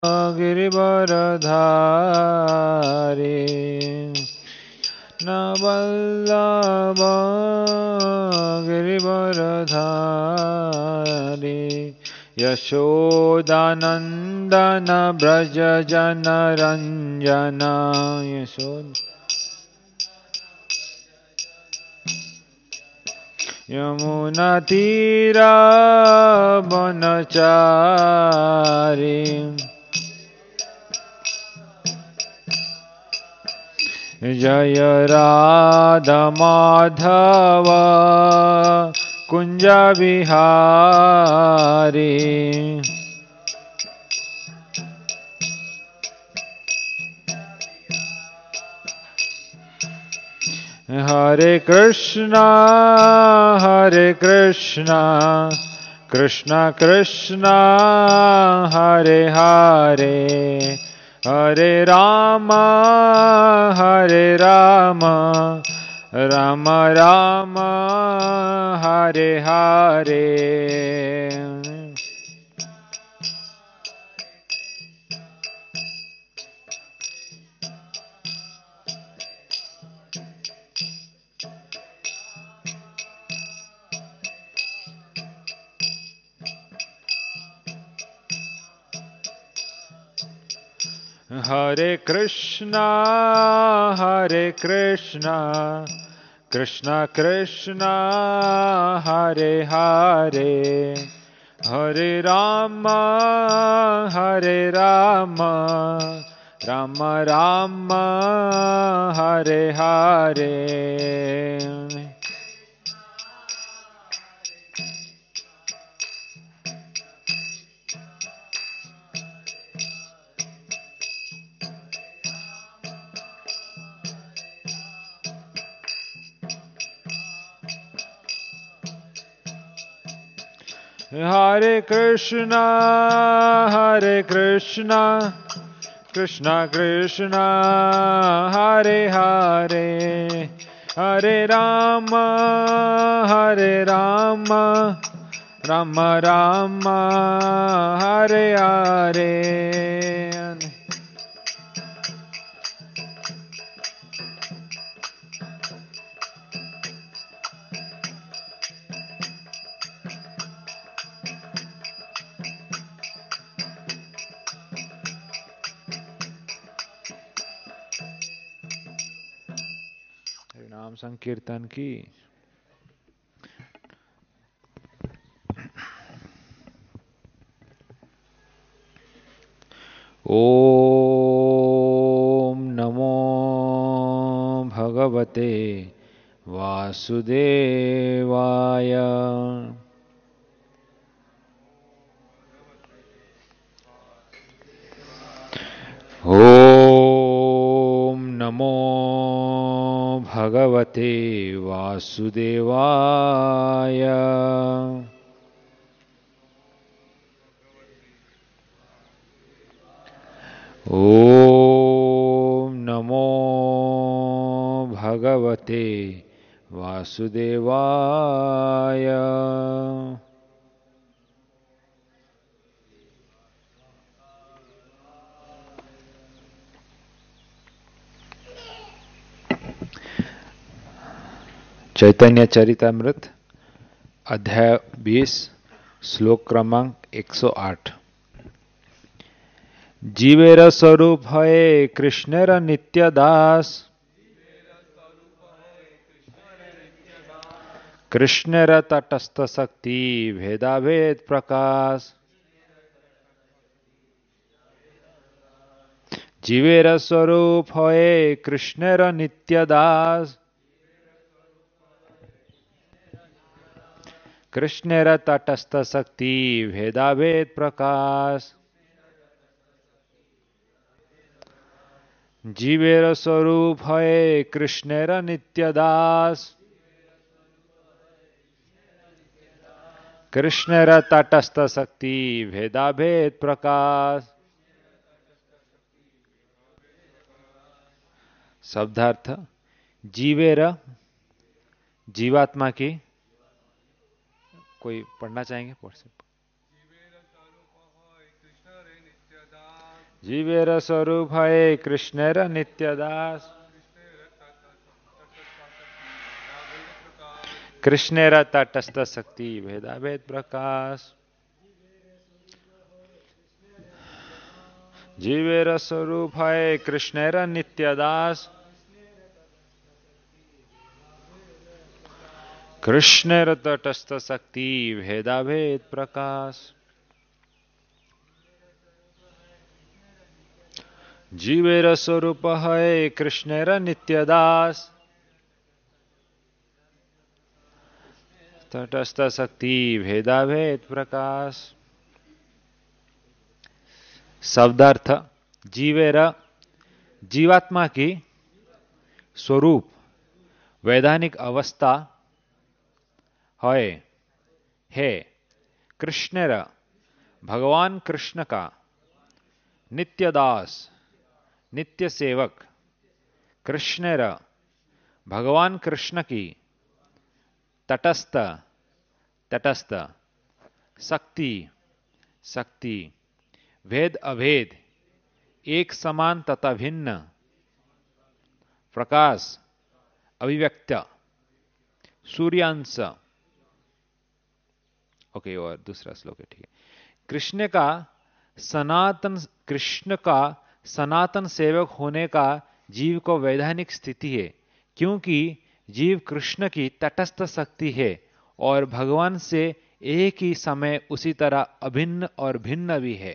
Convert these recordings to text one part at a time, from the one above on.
गिरिवरधारी न वल्लभ गिरिवरधारी यशोदानन्दन व्रज जनरञ्जन यमुनातीरावनचारी जय राधा माधव कुंज विहारी हरे कृष्णा कृष्ण कृष्ण हरे हरे हरे राम राम राम हरे हरे हरे कृष्णा कृष्ण कृष्ण हरे हरे हरे राम राम राम हरे हरे हरे कृष्णा कृष्ण कृष्ण हरे हरे हरे राम राम राम हरे हरे नाम संकीर्तन की ओम नमो भगवते वासुदेवाय ओम नमो भगवते वासुदेवाय ओम नमो भगवते वासुदेवाय चैतन्य चरितामृत अध्याय 20 श्लोक क्रमांक 108 जीवेर स्वरूप है कृष्णेर नित्य दास कृष्णेर तटस्थ शक्ति भेदाभेद प्रकाश जीवेर स्वरूप है कृष्णेर नित्य दास कृष्णेर तटस्थ शक्ति भेदाभेद प्रकाश जीवेर स्वरूप है कृष्णेर नित्य दास कृष्णेर तटस्थ शक्ति भेदाभेद प्रकाश शब्दार्थ जीवेर जीवात्मा की कोई पढ़ना चाहेंगे? जीवेर स्वरूप है कृष्णेर नित्यदास कृष्णेर तटस्थ शक्ति भेदा भेद प्रकाश जीवेर स्वरूप है कृष्णेर नित्यदास कृष्णेर तटस्थ शक्ति भेदा भेद प्रकाश जीवेर स्वरूप है कृष्णेर नित्यदास तटस्थ शक्ति भेदा भेद प्रकाश शब्दार्थ जीवेर जीवात्मा की स्वरूप वैधानिक अवस्था है कृष्णेर भगवान कृष्ण का नित्यदास नित्य सेवक कृष्णेर भगवान कृष्ण की तटस्थ तटस्थ शक्ति शक्ति भेद अभेद एक समान तथा भिन्न प्रकाश अभिव्यक्त सूर्यांश ओके और दूसरा श्लोक है ठीक है कृष्ण का सनातन सेवक होने का जीव को वैधानिक स्थिति है क्योंकि जीव कृष्ण की तटस्थ शक्ति है और भगवान से एक ही समय उसी तरह अभिन्न और भिन्न भी है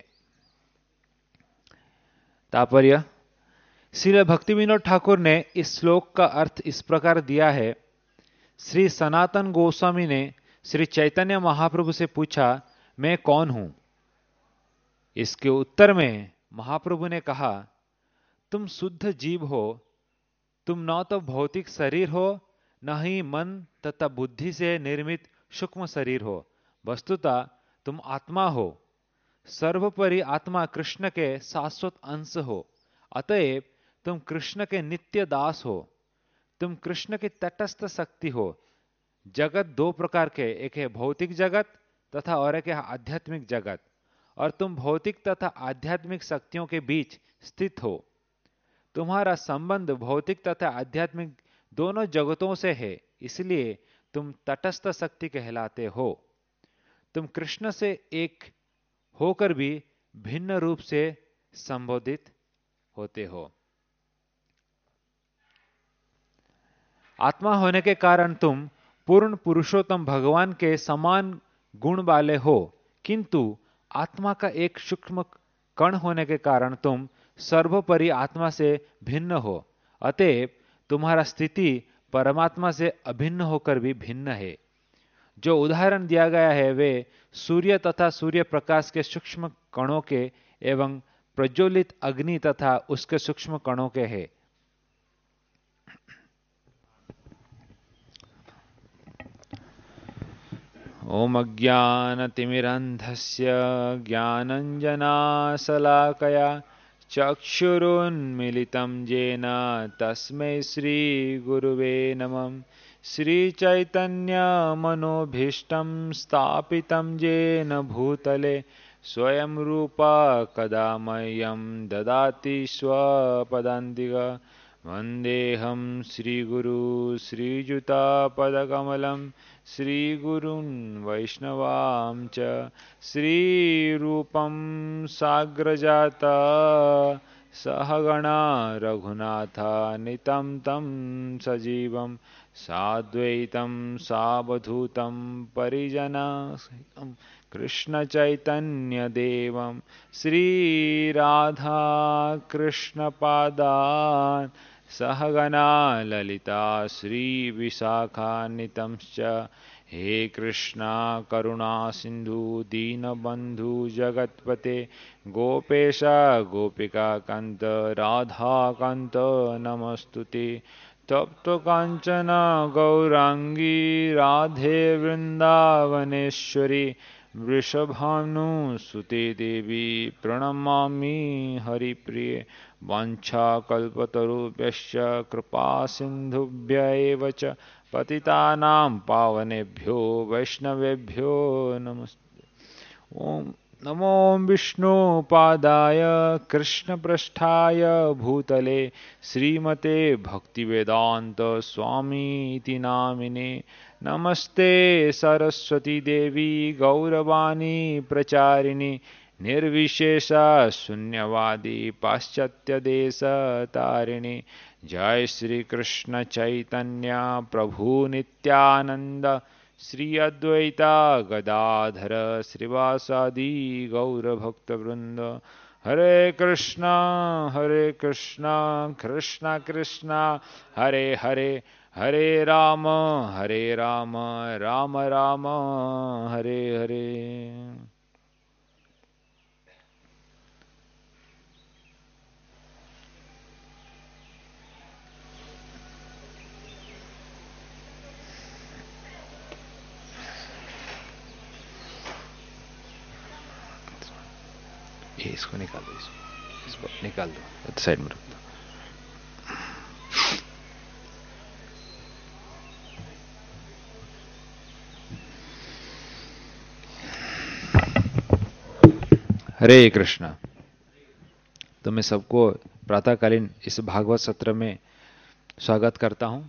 तात्पर्य श्रील भक्तिविनोद ठाकुर ने इस श्लोक का अर्थ इस प्रकार दिया है श्री सनातन गोस्वामी ने श्री चैतन्य महाप्रभु से पूछा मैं कौन हूं इसके उत्तर में महाप्रभु ने कहा तुम शुद्ध जीव हो तुम न तो भौतिक शरीर हो न ही मन तथा बुद्धि से निर्मित सूक्ष्म शरीर हो वस्तुतः तुम आत्मा हो सर्वोपरि आत्मा कृष्ण के शाश्वत अंश हो अतएव तुम कृष्ण के नित्य दास हो तुम कृष्ण की तटस्थ शक्ति हो जगत दो प्रकार के एक है भौतिक जगत तथा और एक है आध्यात्मिक जगत और तुम भौतिक तथा आध्यात्मिक शक्तियों के बीच स्थित हो तुम्हारा संबंध भौतिक तथा आध्यात्मिक दोनों जगतों से है इसलिए तुम तटस्थ शक्ति कहलाते हो तुम कृष्ण से एक होकर भी भिन्न रूप से संबोधित होते हो आत्मा होने के कारण तुम पूर्ण पुरुषोत्तम भगवान के समान गुण वाले हो किंतु आत्मा का एक सूक्ष्म कण होने के कारण तुम सर्वोपरि आत्मा से भिन्न हो अतएव तुम्हारा स्थिति परमात्मा से अभिन्न होकर भी भिन्न है जो उदाहरण दिया गया है वे सूर्य तथा सूर्य प्रकाश के सूक्ष्म कणों के एवं प्रज्वलित अग्नि तथा उसके सूक्ष्म कणों के हैं ओम अज्ञानतिमिरन्धस्य ज्ञानञ्जनाशलाकया चक्षुरुन्मिलितं येन तस्मै श्रीगुरुवे नमः श्रीचैतन्यमनोभीष्टं स्थापितं येन भूतले स्वयं रूपा कदा मह्यं ददाति स्वपदान्तिका वन्देऽहं श्रीगुरु श्रीयुतापदकमलं श्रीगुरून् वैष्णवां च श्रीरूपं साग्रजाता सहगणा रघुनाथान्वितं तं सजीवं साद्वैतं सावधूतं परिजनसहितं कृष्णचैतन्यदेवं श्रीराधाकृष्णपादान् सहगणा ललिता श्रीविशाखान्वितंश्च हे कृष्णा करुणा सिन्धु दीनबन्धु जगत्पते गोपेश गोपिकान्त राधाकान्त नमस्तुते तप्त काञ्चन गौराङ्गी राधे वृन्दावनेश्वरी वृषभानुसुते देवी प्रणमामि हरिप्रिये वाञ्छाकल्पतरुभ्यश्च कृपासिन्धुभ्य एव च पतितानां पावनेभ्यो वैष्णवेभ्यो नमस्ते ओम नमो विष्णुपादाय कृष्णपृष्ठाय भूतले श्रीमते भक्तिवेदांत स्वामीति नामिने नमस्ते सरस्वती देवी गौरवाणी प्रचारिणी निर्विशेषा शून्यवादी पाश्चात्य देश तारिणी जय श्री कृष्ण चैतन्य प्रभु नित्यानंद श्री अद्वैता गदाधर श्रीवासादि गौर भक्त वृंद हरे कृष्णा कृष्णा कृष्णा हरे हरे हरे राम राम राम हरे हरे। इसको निकाल दो, इसको निकाल दो, साइड में रख दो। हरे कृष्णा। तो मैं सबको प्रातःकालीन इस भागवत सत्र में स्वागत करता हूं।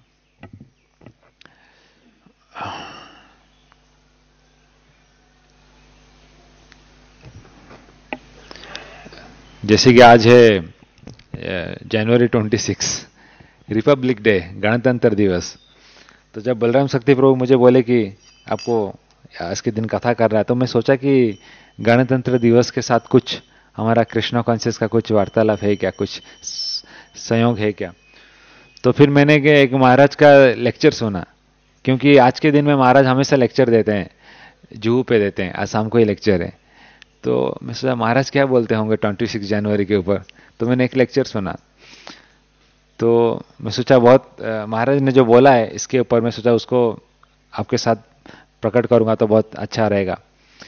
जैसे कि आज है जनवरी 26, रिपब्लिक डे, गणतंत्र दिवस। तो जब बलराम शक्ति प्रभु मुझे बोले कि आपको आज के दिन कथा कर रहा है, तो मैं सोचा कि गणतंत्र दिवस के साथ कुछ हमारा कृष्णा कॉन्शियस का कुछ वार्तालाप है क्या, कुछ संयोग है क्या। तो फिर मैंने एक महाराज का लेक्चर सुना, क्योंकि आज के दिन में महाराज हमेशा लेक्चर देते हैं, जुहू पे देते हैं, आज शाम को ही लेक्चर है। तो मैं सोचा महाराज क्या बोलते होंगे 26 जनवरी के ऊपर। तो मैंने एक लेक्चर सुना, तो मैं सोचा बहुत महाराज ने जो बोला है इसके ऊपर मैं सोचा उसको आपके साथ प्रकट करूंगा तो बहुत अच्छा रहेगा।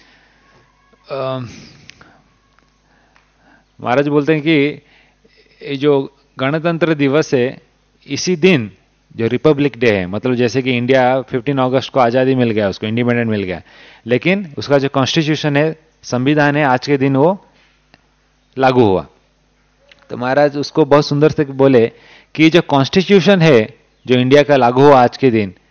महाराज बोलते हैं कि ये जो गणतंत्र दिवस है, इसी दिन जो रिपब्लिक डे है, मतलब जैसे कि इंडिया 15 अगस्त को आज़ादी मिल गया, उसको इंडिपेंडेंट मिल गया, लेकिन उसका जो कॉन्स्टिट्यूशन है, संविधान है, आज के दिन वो लागू हुआ। तो महाराज उसको बहुत सुंदर से बोले कि जो कॉन्स्टिट्यूशन है जो इंडिया का लागू हुआ आज के दिन,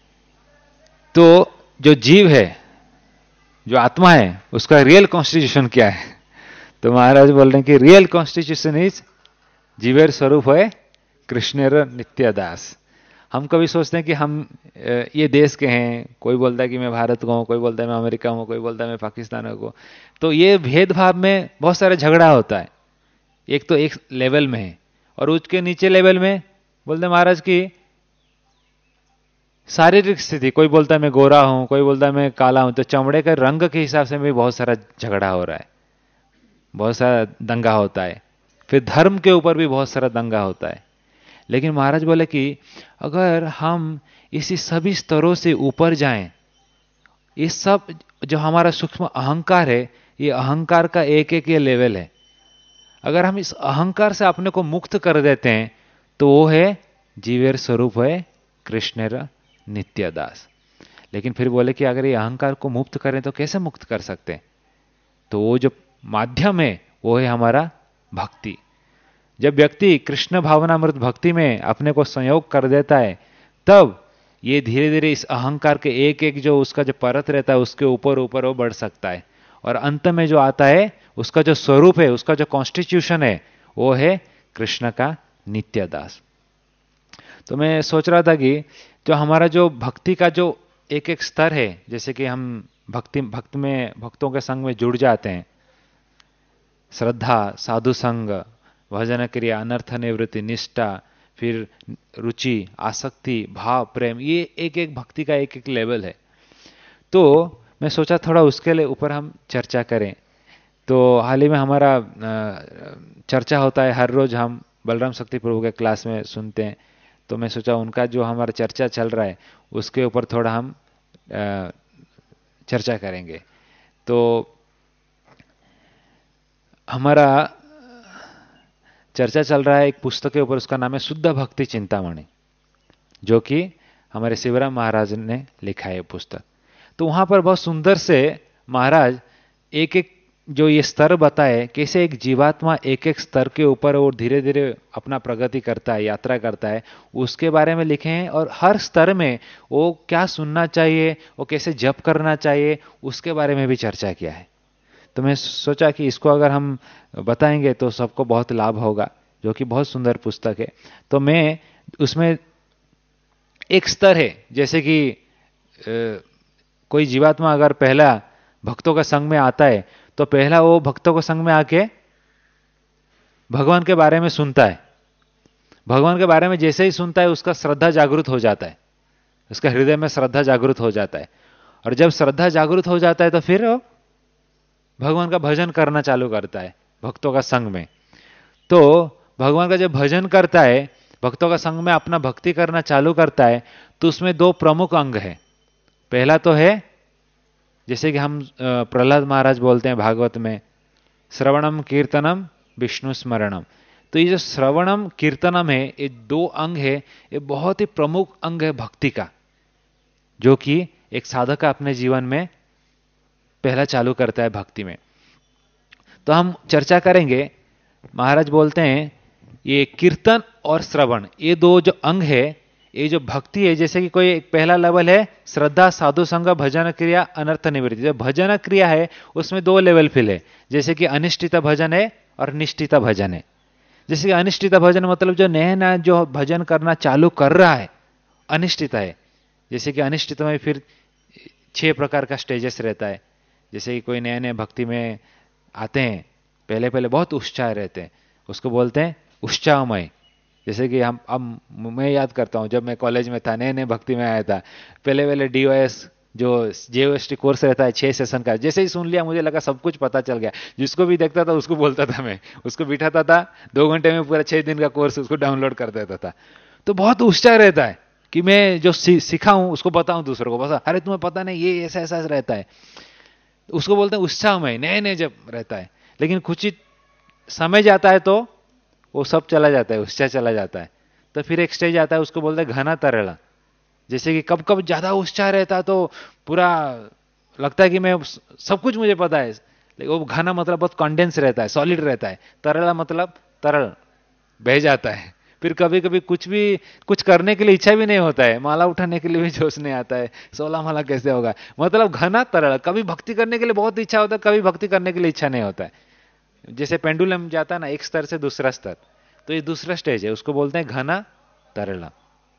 तो जो जीव है, जो आत्मा है, उसका रियल कॉन्स्टिट्यूशन क्या है। तो महाराज बोल रहे हैं कि रियल कॉन्स्टिट्यूशन इज जीवेर स्वरूप है कृष्णेर नित्यदास। हम कभी सोचते हैं कि हम ये देश के हैं, कोई बोलता है कि मैं भारत का हूं, कोई बोलता है मैं अमेरिका हूं, कोई बोलता है मैं पाकिस्तान को। तो ये भेदभाव में बहुत सारा झगड़ा होता है। एक तो एक लेवल में है, और उसके नीचे लेवल में बोलते महाराज की शारीरिक स्थिति, कोई बोलता है मैं गोरा हूं, कोई बोलता है मैं काला हूं, तो चमड़े के रंग के हिसाब से भी बहुत सारा झगड़ा हो रहा है, बहुत सारा दंगा होता है। फिर धर्म के ऊपर भी बहुत सारा दंगा होता है। लेकिन महाराज बोले कि अगर हम इसी सभी स्तरों से ऊपर जाएं, ये सब जो हमारा सूक्ष्म अहंकार है, ये अहंकार का एक एक ये लेवल है, अगर हम इस अहंकार से अपने को मुक्त कर देते हैं तो वो है जीवेर स्वरूप है कृष्णेर नित्यदास। लेकिन फिर बोले कि अगर ये अहंकार को मुक्त करें तो कैसे मुक्त कर सकते हैं। तो वो जो माध्यम है वो है हमारा भक्ति। जब व्यक्ति कृष्ण भावनामृत भक्ति में अपने को संयोग कर देता है, तब ये धीरे धीरे इस अहंकार के एक एक जो उसका जो परत रहता है उसके ऊपर ऊपर वो बढ़ सकता है, और अंत में जो आता है उसका जो स्वरूप है, उसका जो कॉन्स्टिट्यूशन है, वो है कृष्ण का नित्यदास। तो मैं सोच रहा था कि जो हमारा जो भक्ति का जो एक एक स्तर है, जैसे कि हम भक्तों के संग में जुड़ जाते हैं, श्रद्धा, साधु संग, भजन क्रिया, अनर्थ निवृत्ति, निष्ठा, फिर रुचि, आसक्ति, भाव, प्रेम, ये एक एक भक्ति का एक एक लेवल है। तो मैं सोचा थोड़ा उसके लिए ऊपर हम चर्चा करें। तो हाल ही में हमारा चर्चा होता है, हर रोज हम बलराम शक्ति प्रभु के क्लास में सुनते हैं। तो मैं सोचा उनका जो हमारा चर्चा चल रहा है उसके ऊपर थोड़ा हम चर्चा करेंगे। तो हमारा चर्चा चल रहा है एक पुस्तक के ऊपर, उसका नाम है शुद्ध भक्ति चिंतामणि, जो कि हमारे शिवराम महाराज ने लिखा है पुस्तक। तो वहां पर बहुत सुंदर से महाराज एक एक जो ये स्तर बताए कैसे एक जीवात्मा एक एक स्तर के ऊपर और धीरे धीरे अपना प्रगति करता है, यात्रा करता है, उसके बारे में लिखे हैं। और हर स्तर में वो क्या सुनना चाहिए, वो कैसे जप करना चाहिए, उसके बारे में भी चर्चा किया है। तो मैं सोचा कि इसको अगर हम बताएंगे तो सबको बहुत लाभ होगा, जो कि बहुत सुंदर पुस्तक है। तो मैं उसमें एक स्तर है, जैसे कि कोई जीवात्मा अगर पहला भक्तों का संग में आता है तो पहला वो भक्तों के संग में आके भगवान के बारे में सुनता है। भगवान के बारे में जैसे ही सुनता है उसका श्रद्धा जागृत हो जाता है, उसका हृदय में श्रद्धा जागृत हो जाता है। और जब श्रद्धा जागृत हो जाता है तो फिर वो भगवान का भजन करना चालू करता है भक्तों का संग में। तो भगवान का जब भजन करता है, भक्तों का संग में अपना भक्ति करना चालू करता है, तो उसमें दो प्रमुख अंग है। पहला तो है जैसे कि हम प्रहलाद महाराज बोलते हैं भागवत में, श्रवणम कीर्तनम विष्णु स्मरणम। तो ये जो श्रवणम कीर्तनम है, ये दो अंग है, ये बहुत ही प्रमुख अंग है भक्ति का, जो कि एक साधक अपने जीवन में पहला चालू करता है भक्ति में। तो हम चर्चा करेंगे। महाराज बोलते हैं ये कीर्तन और श्रवण, ये दो जो अंग है, ये जो भक्ति है, जैसे कि कोई एक पहला लेवल है श्रद्धा, साधु संग, भजन क्रिया, अनर्थ निवृत्ति। जो भजन क्रिया है उसमें दो लेवल फिल है, जैसे कि अनिष्ठित भजन है और निष्ठित भजन है। जैसे कि अनिष्ठित भजन मतलब जो नया नया जो भजन करना चालू कर रहा है, अनिष्ठित है। जैसे कि अनिष्ठित में फिर 6 प्रकार का स्टेजेस रहता है। जैसे कि कोई नए नए भक्ति में आते हैं, पहले पहले बहुत उत्साह रहते हैं, उसको बोलते हैं उत्साहमय। जैसे कि हम मैं याद करता हूँ, जब मैं कॉलेज में था, नए नए भक्ति में आया था, पहले पहले DOS जो JOST कोर्स रहता है 6 सेशन का, जैसे ही सुन लिया मुझे लगा सब कुछ पता चल गया। जिसको भी देखता था उसको बोलता था, मैं उसको बिठाता था, 2 घंटे में पूरा 6 दिन का कोर्स उसको डाउनलोड कर देता था। तो बहुत उत्साह रहता है कि मैं जो सीखा हूं उसको बताऊं दूसरों को, बस अरे तुम्हें पता नहीं ये ऐसा ऐसा रहता है। उसको बोलते हैं उत्साहमय, नए नए जब रहता है। लेकिन कुछ ही समय जाता है तो वो सब चला जाता है, उत्साह चला जाता है। तो फिर एक स्टेज आता है, उसको बोलते हैं घना तरला। जैसे कि कब कब ज्यादा उत्साह रहता है तो पूरा लगता है कि मैं सब कुछ मुझे पता है, लेकिन वो घना मतलब बहुत कंडेंस रहता है, सॉलिड रहता है। तरला मतलब तरल, बह जाता है। फिर कभी कभी कुछ करने के लिए इच्छा भी नहीं होता है, माला उठाने के लिए भी जोश नहीं आता है, 16 माला कैसे होगा। मतलब घना तरल, कभी भक्ति करने के लिए बहुत इच्छा होता है, कभी भक्ति करने के लिए इच्छा नहीं होता है। जैसे पेंडुलम जाता है ना एक स्तर से दूसरा स्तर, तो ये दूसरा स्टेज है, उसको बोलते हैं घना तरला।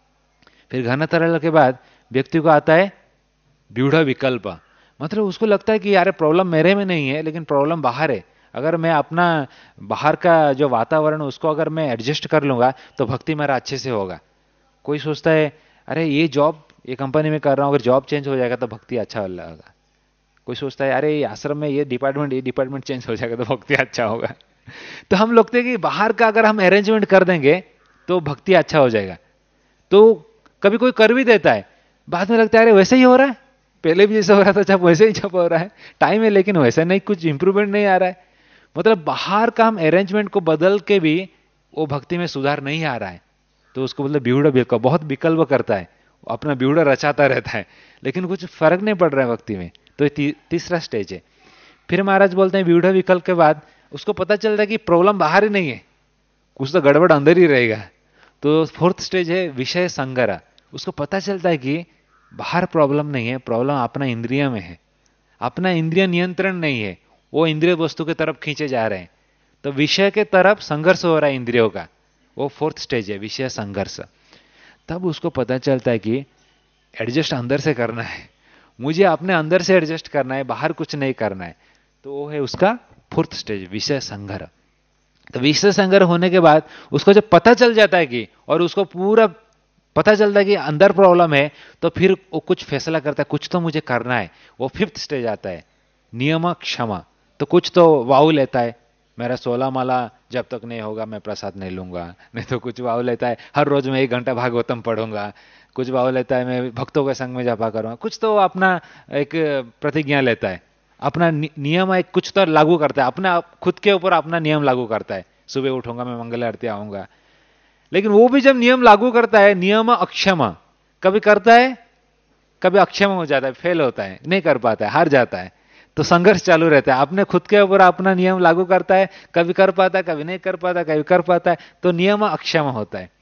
फिर घना तरल के बाद व्यक्ति को आता है व्यूढ़ विकल्प। मतलब उसको लगता है कि यार प्रॉब्लम मेरे में नहीं है, लेकिन प्रॉब्लम बाहर है। अगर मैं अपना बाहर का जो वातावरण उसको अगर मैं एडजस्ट कर लूंगा तो भक्ति मेरा अच्छे से होगा। कोई सोचता है अरे ये जॉब ये कंपनी में कर रहा हूं, अगर जॉब चेंज हो जाएगा तो भक्ति अच्छा लगेगा। कोई सोचता है अरे ये आश्रम में ये डिपार्टमेंट चेंज हो जाएगा तो भक्ति अच्छा होगा। तो हम लोग थे कि बाहर का अगर हम अरेंजमेंट कर देंगे तो भक्ति अच्छा हो जाएगा। तो कभी कोई कर भी देता है, बाद में लगता है अरे वैसे ही हो रहा है, पहले भी जैसे हो रहा था जब वैसे ही जब हो रहा है, टाइम है लेकिन वैसा नहीं, कुछ इंप्रूवमेंट नहीं आ रहा है। मतलब बाहर का हम अरेंजमेंट को बदल के भी वो भक्ति में सुधार नहीं आ रहा है। तो उसको बोलते ब्यूढ़ विकल्प, बहुत विकल्प करता है, अपना ब्यूढ़ रचाता रहता है, लेकिन कुछ फर्क नहीं पड़ रहा है भक्ति में। तो ये तीसरा स्टेज है। फिर महाराज बोलते हैं ब्यूढ़ विकल्प के बाद उसको पता चलता है कि प्रॉब्लम बाहर ही नहीं है, कुछ तो गड़बड़ अंदर ही रहेगा। तो 4th स्टेज है विषय संगरा। उसको पता चलता है कि बाहर प्रॉब्लम नहीं है, प्रॉब्लम अपना इंद्रिय में है, अपना इंद्रिय नियंत्रण नहीं है, वो इंद्रिय वस्तु की तरफ खींचे जा रहे हैं। तो विषय के तरफ संघर्ष हो रहा है इंद्रियों का, वो 4th स्टेज है विषय संघर्ष। तब उसको पता चलता है कि एडजस्ट अंदर से करना है, मुझे अपने अंदर से एडजस्ट करना है, बाहर कुछ नहीं करना है। तो वो है उसका 4th स्टेज विषय संघर्ष। तो विषय संघर्ष होने के बाद उसको जब पता चल जाता है कि, और उसको पूरा पता चलता है कि अंदर प्रॉब्लम है, तो फिर वो कुछ फैसला करता है, कुछ तो मुझे करना है। वो 5th स्टेज आता है नियम क्षमा। तो कुछ तो वाव लेता है, मेरा 16 माला जब तक नहीं होगा मैं प्रसाद नहीं लूंगा, नहीं तो कुछ वाव लेता है हर रोज मैं 1 घंटा भागवतम पढ़ूंगा, कुछ वाव लेता है मैं भक्तों के संग में जपा करूंगा, कुछ तो अपना एक प्रतिज्ञा लेता है, अपना नियम एक कुछ तो लागू करता है, अपना खुद के ऊपर अपना नियम लागू करता है। सुबह उठूंगा मैं मंगल आरती आऊंगा। लेकिन वो भी जब नियम लागू करता है, नियम अक्षमा, कभी करता है कभी अक्षम हो जाता है, फेल होता है, नहीं कर पाता है, हार जाता है। तो संघर्ष चालू रहता है। अपने खुद के ऊपर अपना नियम लागू करता है, कभी कर पाता है, कभी नहीं कर पाता, कभी कर पाता है, तो नियम अक्षम होता है।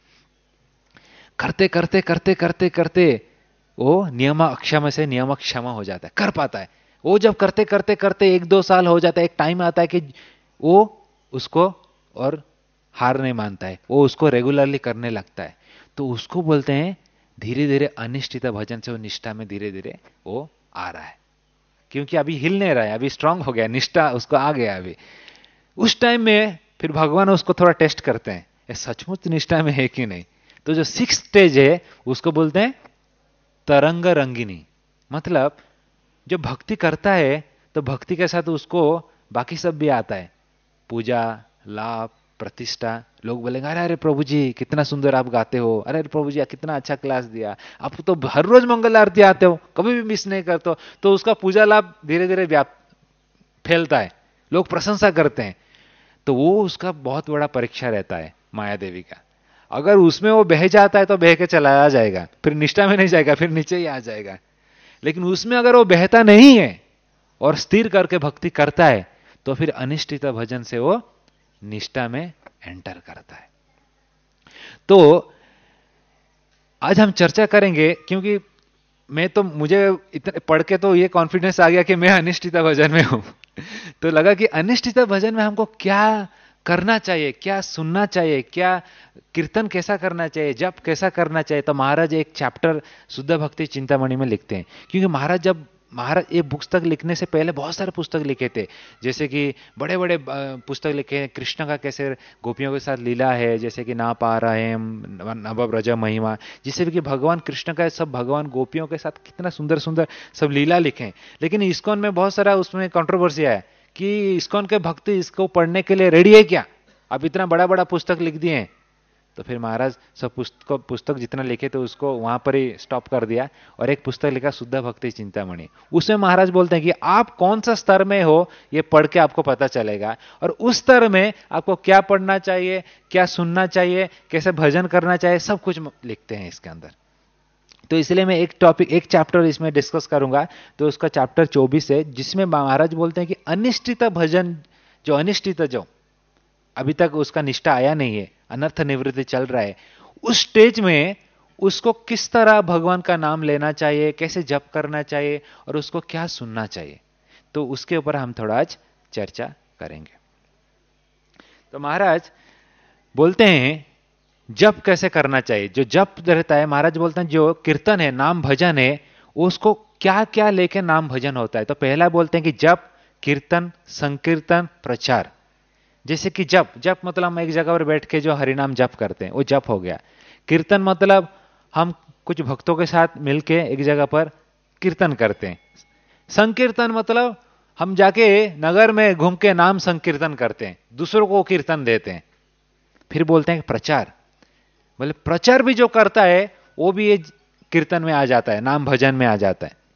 करते करते करते करते करते वो नियम अक्षम से नियम क्षमा हो जाता है, कर पाता है। वो जब करते करते करते 1-2 साल हो जाता है, एक टाइम आता है कि वो उसको और हार नहीं मानता है, वो उसको रेगुलरली करने लगता है। तो उसको बोलते हैं धीरे धीरे अनिष्ठित भजन से वो निष्ठा में धीरे धीरे वो आ रहा है, क्योंकि अभी हिल नहीं रहा है, अभी स्ट्रांग हो गया, निष्ठा उसको आ गया अभी। उस टाइम में फिर भगवान उसको थोड़ा टेस्ट करते हैं, ये सचमुच निष्ठा में है कि नहीं। तो जो 6th स्टेज है उसको बोलते हैं तरंग रंगिनी। मतलब जो भक्ति करता है तो भक्ति के साथ उसको बाकी सब भी आता है, पूजा, लाभ, प्रतिष्ठा। लोग बोलेंगे अरे अरे प्रभु जी कितना सुंदर आप गाते हो, अरे अरे प्रभु जी कितना अच्छा क्लास दिया, आप तो हर रोज मंगल आरती आते हो, कभी भी मिस नहीं करते हो। तो उसका पूजा लाभ धीरे धीरे फैलता है, लोग प्रशंसा करते हैं। तो वो उसका बहुत बड़ा परीक्षा रहता है माया देवी का। अगर उसमें वो बह जाता है तो बह के चला आ जाएगा, फिर निष्ठा में नहीं जाएगा, फिर नीचे ही आ जाएगा। लेकिन उसमें अगर वो बहता नहीं है और स्थिर करके भक्ति करता है तो फिर अनिष्ठित भजन से वो निष्ठा में एंटर करता है। तो आज हम चर्चा करेंगे, क्योंकि मैं तो मुझे इतने पढ़ के तो ये कॉन्फिडेंस आ गया कि मैं अनिष्ठित भजन में हूं। तो लगा कि अनिष्ठित भजन में हमको क्या करना चाहिए, क्या सुनना चाहिए, क्या कीर्तन कैसा करना चाहिए, जप कैसा करना चाहिए। तो महाराज एक चैप्टर शुद्ध भक्ति चिंतामणि में लिखते हैं, क्योंकि महाराज ये पुस्तक लिखने से पहले बहुत सारे पुस्तक लिखे थे। जैसे कि बड़े बड़े पुस्तक लिखे हैं, कृष्ण का कैसे गोपियों के साथ लीला है, जैसे कि ना पा रहे नवव्रज महिमा, जिससे कि भगवान कृष्ण का सब भगवान गोपियों के साथ कितना सुंदर सुंदर सब लीला लिखे। लेकिन इस्कॉन में बहुत सारा उसमें कंट्रोवर्सी है कि इस्कॉन के भक्त इसको पढ़ने के लिए रेडी है क्या, अब इतना बड़ा बड़ा पुस्तक लिख दिए हैं। तो फिर महाराज सब पुस्तक जितना लिखे थे उसको वहां पर ही स्टॉप कर दिया और एक पुस्तक लिखा शुद्ध भक्ति चिंतामणि। उसमें महाराज बोलते हैं कि आप कौन सा स्तर में हो ये पढ़ के आपको पता चलेगा, और उस स्तर में आपको क्या पढ़ना चाहिए, क्या सुनना चाहिए, कैसे भजन करना चाहिए, सब कुछ लिखते हैं इसके अंदर। तो इसलिए मैं एक चैप्टर इसमें डिस्कस करूंगा। तो उसका चैप्टर 24 है, जिसमें महाराज बोलते हैं कि अनिष्ठित भजन, जो अभी तक उसका निष्ठा आया नहीं है, अनर्थ निवृत्ति चल रहा है, उस स्टेज में उसको किस तरह भगवान का नाम लेना चाहिए, कैसे जप करना चाहिए और उसको क्या सुनना चाहिए। तो उसके ऊपर हम थोड़ा आज चर्चा करेंगे। तो महाराज बोलते हैं जप कैसे करना चाहिए। जो जप रहता है, महाराज बोलते हैं जो कीर्तन है, नाम भजन है, उसको क्या क्या लेके नाम भजन होता है। तो पहला बोलते हैं कि जप, कीर्तन, संकीर्तन, प्रचार। जैसे कि जप मतलब हम एक जगह पर बैठ के जो हरिनाम जप करते हैं वो जप हो गया। कीर्तन मतलब हम कुछ भक्तों के साथ मिलके एक जगह पर कीर्तन करते हैं। संकीर्तन मतलब हम जाके नगर में घूम के नाम संकीर्तन करते हैं, दूसरों को कीर्तन देते हैं। फिर बोलते हैं प्रचार, बोले प्रचार भी जो करता है वो भी ये कीर्तन में आ जाता है, नाम भजन में आ जाता है।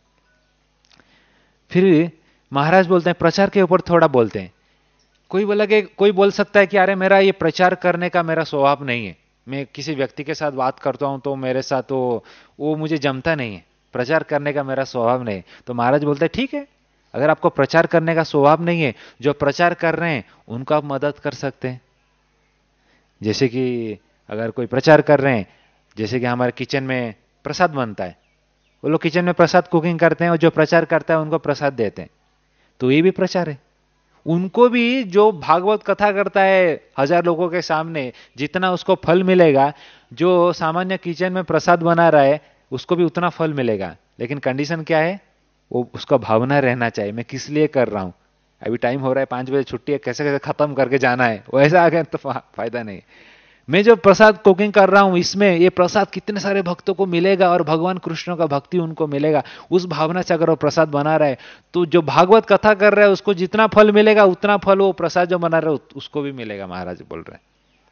फिर महाराज बोलते हैं प्रचार के ऊपर थोड़ा बोलते हैं। कोई बोल सकता है कि अरे मेरा ये प्रचार करने का मेरा स्वभाव नहीं है, मैं किसी व्यक्ति के साथ बात करता हूं तो मेरे साथ तो वो मुझे जमता नहीं है, प्रचार करने का मेरा स्वभाव नहीं। तो महाराज बोलते हैं ठीक है, अगर आपको प्रचार करने का स्वभाव नहीं है, जो प्रचार कर रहे हैं उनको आप मदद कर सकते हैं। जैसे कि अगर कोई प्रचार कर रहे हैं, जैसे कि हमारे किचन में प्रसाद बनता है, वो लोग किचन में प्रसाद कुकिंग करते हैं और जो प्रचार करता है उनको प्रसाद देते हैं, तो ये भी प्रचार है। उनको भी जो भागवत कथा करता है 1000 लोगों के सामने, जितना उसको फल मिलेगा, जो सामान्य किचन में प्रसाद बना रहा है उसको भी उतना फल मिलेगा। लेकिन कंडीशन क्या है, वो उसका भावना रहना चाहिए, मैं किस लिए कर रहा हूं, अभी टाइम हो रहा है 5 बजे छुट्टी है, कैसे कैसे खत्म करके जाना है, वैसा आ गया तो फायदा नहीं। मैं जो प्रसाद कुकिंग कर रहा हूं इसमें ये प्रसाद कितने सारे भक्तों को मिलेगा और भगवान कृष्ण का भक्ति उनको मिलेगा, उस भावना से अगर वो प्रसाद बना रहा है तो जो भागवत कथा कर रहा है उसको जितना फल मिलेगा उतना फल वो प्रसाद जो बना रहा है उसको भी मिलेगा, महाराज बोल रहे हैं।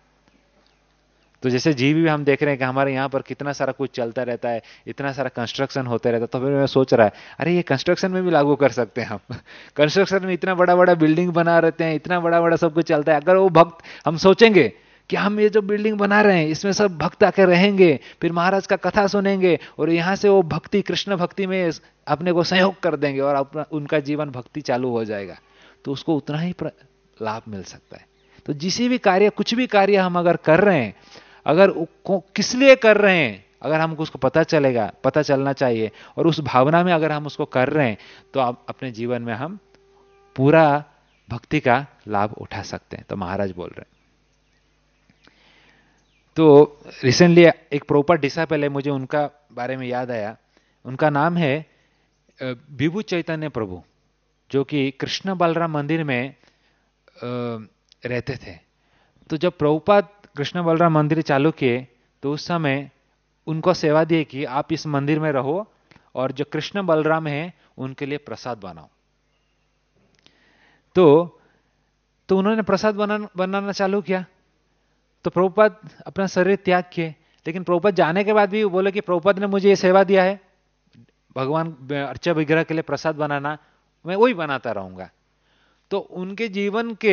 तो जैसे जीवी भी हम देख रहे हैं कि हमारे यहाँ पर कितना सारा कुछ चलता रहता है, इतना सारा कंस्ट्रक्शन होता रहता है। तो फिर मैं सोच रहा है अरे ये कंस्ट्रक्शन में भी लागू कर सकते हैं हम। कंस्ट्रक्शन में इतना बड़ा बड़ा बिल्डिंग बना रहते हैं, इतना बड़ा बड़ा सब कुछ चलता है। अगर वो भक्त हम सोचेंगे कि हम ये जो बिल्डिंग बना रहे हैं इसमें सब भक्त आकर रहेंगे, फिर महाराज का कथा सुनेंगे और यहां से वो भक्ति, कृष्ण भक्ति में अपने को सहयोग कर देंगे और अपना उनका जीवन भक्ति चालू हो जाएगा। तो उसको उतना ही लाभ मिल सकता है। तो जिसी भी कार्य, कुछ भी कार्य हम अगर कर रहे हैं, अगर किस लिए कर रहे हैं, अगर हमको उसको पता चलेगा, पता चलना चाहिए, और उस भावना में अगर हम उसको कर रहे हैं, तो आप अपने जीवन में हम पूरा भक्ति का लाभ उठा सकते हैं। तो महाराज बोल रहे हैं। तो रिसेंटली एक प्रॉपर डिसाइपल है, मुझे उनका बारे में याद आया। उनका नाम है विभु चैतन्य प्रभु, जो कि कृष्ण बलराम मंदिर में रहते थे। तो जब प्रभुपाद कृष्ण बलराम मंदिर चालू किए, तो उस समय उनको सेवा दी कि आप इस मंदिर में रहो और जो कृष्ण बलराम हैं उनके लिए प्रसाद बनाओ। तो उन्होंने प्रसाद बनाना चालू किया। तो प्रभुपाद अपना शरीर त्याग किए, लेकिन प्रभुपाद जाने के बाद भी बोले कि प्रभुपाद ने मुझे ये सेवा दिया है भगवान अर्चा विग्रह के लिए प्रसाद बनाना, मैं वही बनाता रहूंगा। तो उनके जीवन के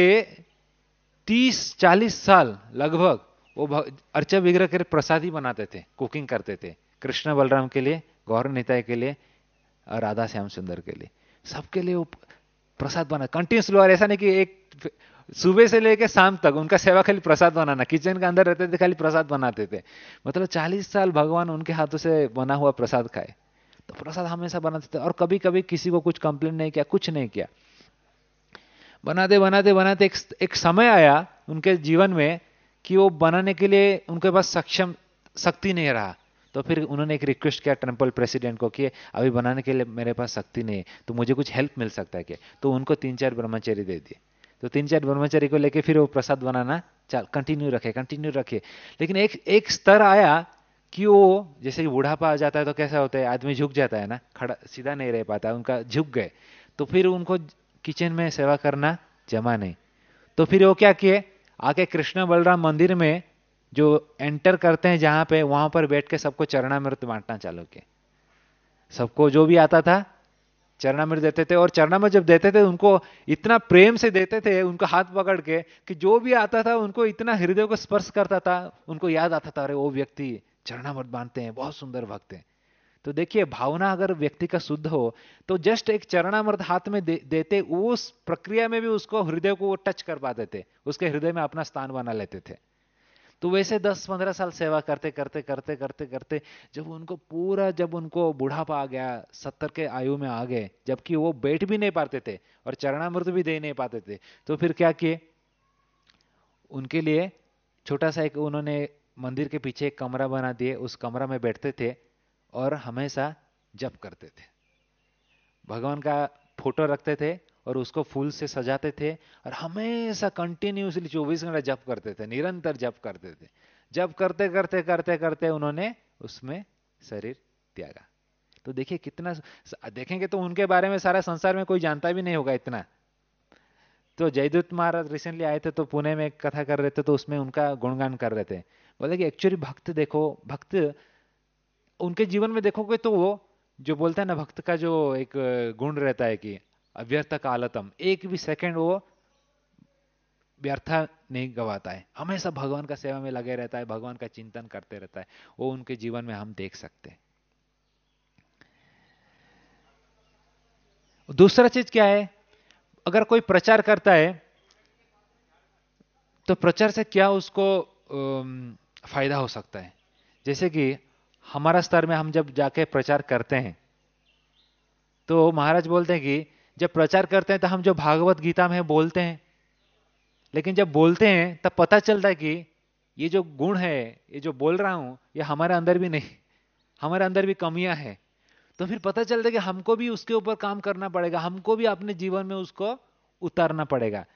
30-40 साल लगभग वो अर्चा विग्रह के लिए प्रसाद ही बनाते थे, कुकिंग करते थे, कृष्ण बलराम के लिए, गौर निताय के लिए, और राधा श्याम सुंदर के लिए, सबके लिए वो प्रसाद बना कंटिन्यूस। और ऐसा नहीं कि एक सुबह से लेकर शाम तक उनका सेवा खाली प्रसाद बनाना, किचन के अंदर रहते थे, खाली प्रसाद बनाते थे। मतलब 40 साल भगवान उनके हाथों से बना हुआ प्रसाद खाए। तो प्रसाद हमेशा बनाते थे और कभी कभी किसी को कुछ कंप्लेन नहीं किया, कुछ नहीं किया। बनाते बनाते बनाते एक समय आया उनके जीवन में कि वो बनाने के लिए उनके पास शक्ति नहीं रहा। तो फिर उन्होंने एक रिक्वेस्ट किया टेम्पल प्रेसिडेंट को कि अभी बनाने के लिए मेरे पास शक्ति नहीं है, तो मुझे कुछ हेल्प मिल सकता है क्या? तो उनको 3-4 ब्रह्मचारी दे दिए। तो 3-4 ब्रह्मचारी को लेके फिर वो प्रसाद बनाना कंटिन्यू रखे। लेकिन एक स्तर आया कि वो, जैसे कि बुढ़ापा आ जाता है तो कैसा होता है, आदमी झुक जाता है ना, खड़ा सीधा नहीं रह पाता, उनका झुक गए। तो फिर उनको किचन में सेवा करना जमा नहीं। तो फिर वो क्या किए, आके कृष्ण बलराम मंदिर में जो एंटर करते हैं जहां पे, वहां पर बैठ के सबको चरणामृत बांटना चालू किए। सबको जो भी आता था चरणामृत देते थे, और चरणामृत जब देते थे उनको इतना प्रेम से देते थे, उनको हाथ पकड़ के, कि जो भी आता था उनको इतना हृदय को स्पर्श करता था, उनको याद आता था, अरे वो व्यक्ति चरणामृत बांटते हैं, बहुत सुंदर भक्त हैं। तो देखिए, भावना अगर व्यक्ति का शुद्ध हो तो जस्ट एक चरणामृत हाथ में देते, उस प्रक्रिया में भी उसको हृदय को टच कर पाते थे, उसके हृदय में अपना स्थान बना लेते थे। तो वैसे 10-15 साल सेवा करते करते करते करते करते जब उनको बुढ़ापा आ गया, 70 के आयु में आ गए, जबकि वो बैठ भी नहीं पाते थे और चरणामृत भी दे नहीं पाते थे, तो फिर क्या किए, उनके लिए छोटा सा एक उन्होंने मंदिर के पीछे एक कमरा बना दिए, उस कमरा में बैठते थे और हमेशा जप करते थे। भगवान का फोटो रखते थे और उसको फूल से सजाते थे और हमेशा कंटिन्यूसली 24 घंटा जप करते थे, निरंतर जप करते थे। जप करते करते करते करते उन्होंने उसमें शरीर त्यागा। तो देखिए कितना, देखेंगे तो उनके बारे में सारा संसार में कोई जानता भी नहीं होगा इतना। तो जयदूत महाराज रिसेंटली आए थे, तो पुणे में एक कथा कर रहे थे, तो उसमें उनका गुणगान कर रहे थे। बोले कि एक्चुअली भक्त देखो, भक्त उनके जीवन में देखोगे तो वो जो बोलता है ना, भक्त का जो एक गुण रहता है कि अव्यर्थ कालतम, एक भी सेकंड वो व्यर्थ नहीं गवाता है, हमेशा भगवान का सेवा में लगे रहता है, भगवान का चिंतन करते रहता है। वो उनके जीवन में हम देख सकते हैं। दूसरा चीज क्या है, अगर कोई प्रचार करता है तो प्रचार से क्या उसको फायदा हो सकता है। जैसे कि हमारा स्तर में हम जब जाके प्रचार करते हैं, तो महाराज बोलते हैं कि जब प्रचार करते हैं तो हम जो भागवत गीता में बोलते हैं, लेकिन जब बोलते हैं तब पता चलता है कि ये जो गुण है, ये जो बोल रहा हूं, ये हमारे अंदर भी नहीं, हमारे अंदर भी कमियां हैं। तो फिर पता चलता है कि हमको भी उसके ऊपर काम करना पड़ेगा, हमको भी अपने जीवन में उसको उतारना पड़ेगा।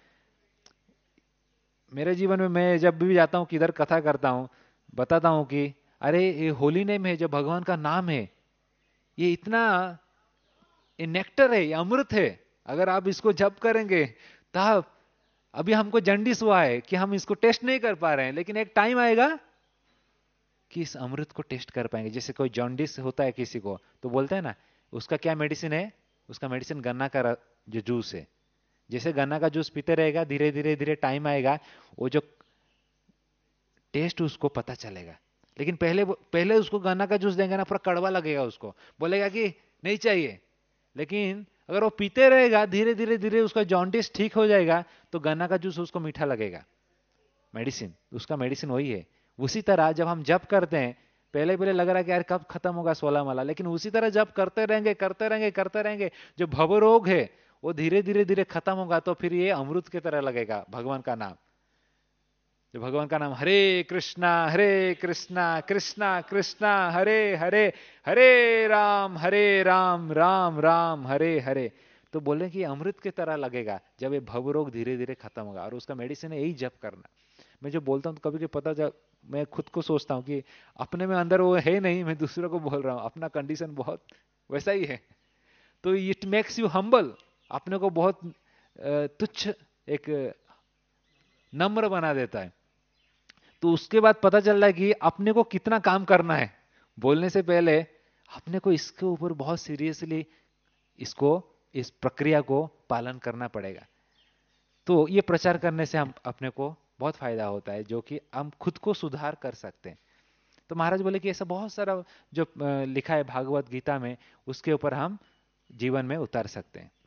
मेरे जीवन में मैं जब भी जाता हूं, किधर कथा करता हूं, बताता हूं कि अरे ये होली नेम है, जो भगवान का नाम है, ये इतना, ये नेक्टर है, ये अमृत है। अगर आप इसको जप करेंगे तब, अभी हमको जंडिस हुआ है कि हम इसको टेस्ट नहीं कर पा रहे हैं, लेकिन एक टाइम आएगा कि इस अमृत को टेस्ट कर पाएंगे। जैसे कोई जॉन्डिस होता है किसी को, तो बोलते हैं ना, उसका क्या मेडिसिन है, उसका मेडिसिन गन्ना का जो जूस है। जैसे गन्ना का जूस पीते रहेगा, धीरे धीरे धीरे टाइम आएगा, वो जो टेस्ट उसको पता चलेगा। लेकिन पहले पहले उसको गन्ना का जूस देंगे ना, पूरा कड़वा लगेगा, उसको बोलेगा कि नहीं चाहिए। लेकिन अगर वो पीते रहेगा, धीरे धीरे धीरे उसका जॉन्डिस ठीक हो जाएगा, तो गन्ना का जूस उसको मीठा लगेगा। मेडिसिन, उसका मेडिसिन वही है। उसी तरह जब हम जप करते हैं, पहले पहले लग रहा है कि यार कब खत्म होगा 16 माला, लेकिन उसी तरह जब करते रहेंगे करते रहेंगे करते रहेंगे, जो भव रोग है वो धीरे धीरे धीरे खत्म होगा, तो फिर ये अमृत की तरह लगेगा भगवान का नाम। जो भगवान का नाम हरे कृष्णा कृष्णा कृष्णा हरे हरे, हरे राम राम राम हरे हरे, तो बोले कि अमृत की तरह लगेगा जब ये भव रोग धीरे धीरे खत्म होगा। और उसका मेडिसिन है यही जप करना। मैं जो बोलता हूँ तो कभी पता जब मैं खुद को सोचता हूँ कि अपने में अंदर वो है नहीं, मैं दूसरों को बोल रहा हूँ, अपना कंडीशन बहुत वैसा ही है। तो इट मेक्स यू हम्बल, अपने को बहुत तुच्छ, एक नम्र बना देता है। तो उसके बाद पता चल रहा है कि अपने को कितना काम करना है। बोलने से पहले अपने को इसके ऊपर बहुत सीरियसली इसको, इस प्रक्रिया को पालन करना पड़ेगा। तो ये प्रचार करने से हम अपने को बहुत फायदा होता है, जो कि हम खुद को सुधार कर सकते हैं। तो महाराज बोले कि ऐसा बहुत सारा जो लिखा है भागवत गीता में, उसके ऊपर हम जीवन में उतार सकते हैं।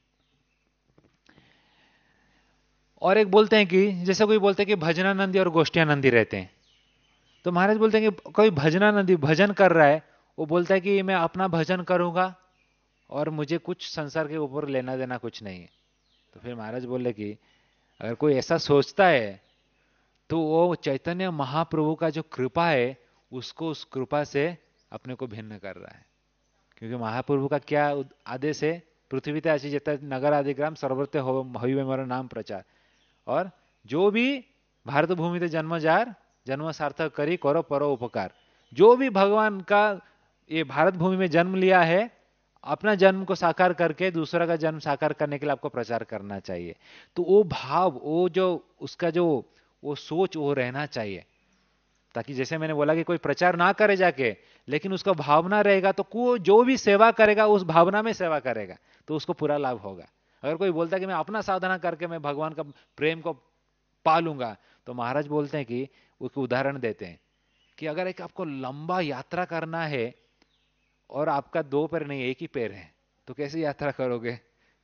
और एक बोलते हैं कि जैसे कोई बोलते हैं कि भजनानंदी और गोष्ठियानंदी रहते हैं, तो महाराज बोलते हैं कि कोई भजनानंदी भजन कर रहा है, वो बोलता है कि मैं अपना भजन करूंगा और मुझे कुछ संसार के ऊपर लेना देना कुछ नहीं है। तो फिर महाराज बोले कि अगर कोई ऐसा सोचता है तो वो चैतन्य महाप्रभु का जो कृपा है, उसको उस कृपा से अपने को भिन्न कर रहा है। क्योंकि महाप्रभु का क्या आदेश है, पृथ्वी ते अशी जेता नगर आदि ग्राम सर्वत्र हविवे मेरा नाम प्रचार। और जो भी भारत भूमि ते जन्म जार, जन्म सार्थक करी करो परो उपकार। जो भी भगवान का ये भारत भूमि में जन्म लिया है, अपना जन्म को साकार करके दूसरा का जन्म साकार करने के लिए आपको प्रचार करना चाहिए। तो वो भाव, वो जो उसका जो वो सोच, वो रहना चाहिए। ताकि जैसे मैंने बोला कि कोई प्रचार ना करे जाके, लेकिन उसका भावना रहेगा, तो को जो भी सेवा करेगा उस भावना में सेवा करेगा, तो उसको पूरा लाभ होगा। अगर कोई बोलता है कि मैं अपना साधना करके मैं भगवान का प्रेम को पालूंगा, तो महाराज बोलते हैं कि उसको उदाहरण देते हैं कि अगर एक आपको लंबा यात्रा करना है और आपका 2 पैर नहीं, एक ही पैर है, तो कैसे यात्रा करोगे?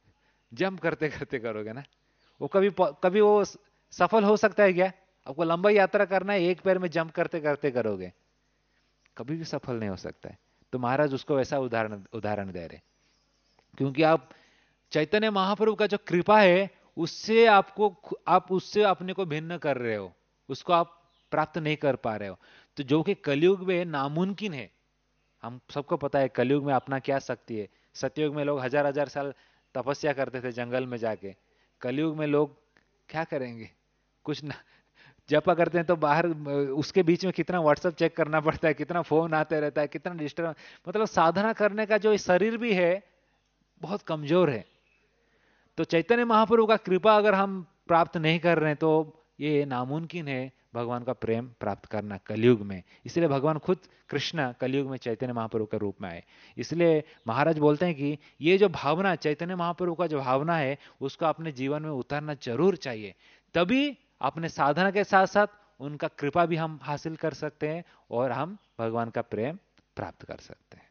जंप करते करते करोगे ना। वो कभी कभी वो सफल हो सकता है क्या? आपको लंबा यात्रा करना है, एक पैर में जंप करते करते करोगे, कभी भी सफल नहीं हो सकता है। तो महाराज उसको ऐसा उदाहरण उदाहरण दे रहे, क्योंकि आप चैतन्य महाप्रभु का जो कृपा है, उससे आपको, आप उससे अपने को भिन्न कर रहे हो, उसको आप प्राप्त नहीं कर पा रहे हो। तो जो कि कलयुग में नामुमकिन है। हम सबको पता है कलयुग में अपना क्या शक्ति है। सतयुग में लोग हजार हजार साल तपस्या करते थे जंगल में जाके, कलयुग में लोग क्या करेंगे? कुछ ना, जपा करते हैं तो बाहर उसके बीच में कितना व्हाट्सएप चेक करना पड़ता है, कितना फोन आते रहता है, कितना डिस्टर्ब, मतलब साधना करने का जो शरीर भी है बहुत कमजोर है। तो चैतन्य महाप्रभु का कृपा अगर हम प्राप्त नहीं कर रहे हैं, तो ये नामुमकिन है भगवान का प्रेम प्राप्त करना कलयुग में। इसलिए भगवान खुद कृष्ण कलयुग में चैतन्य महाप्रभु के रूप में आए। इसलिए महाराज बोलते हैं कि ये जो भावना, चैतन्य महाप्रभु का जो भावना है, उसको अपने जीवन में उतारना जरूर चाहिए। तभी अपने साधना के साथ साथ उनका कृपा भी हम हासिल कर सकते हैं और हम भगवान का प्रेम प्राप्त कर सकते हैं।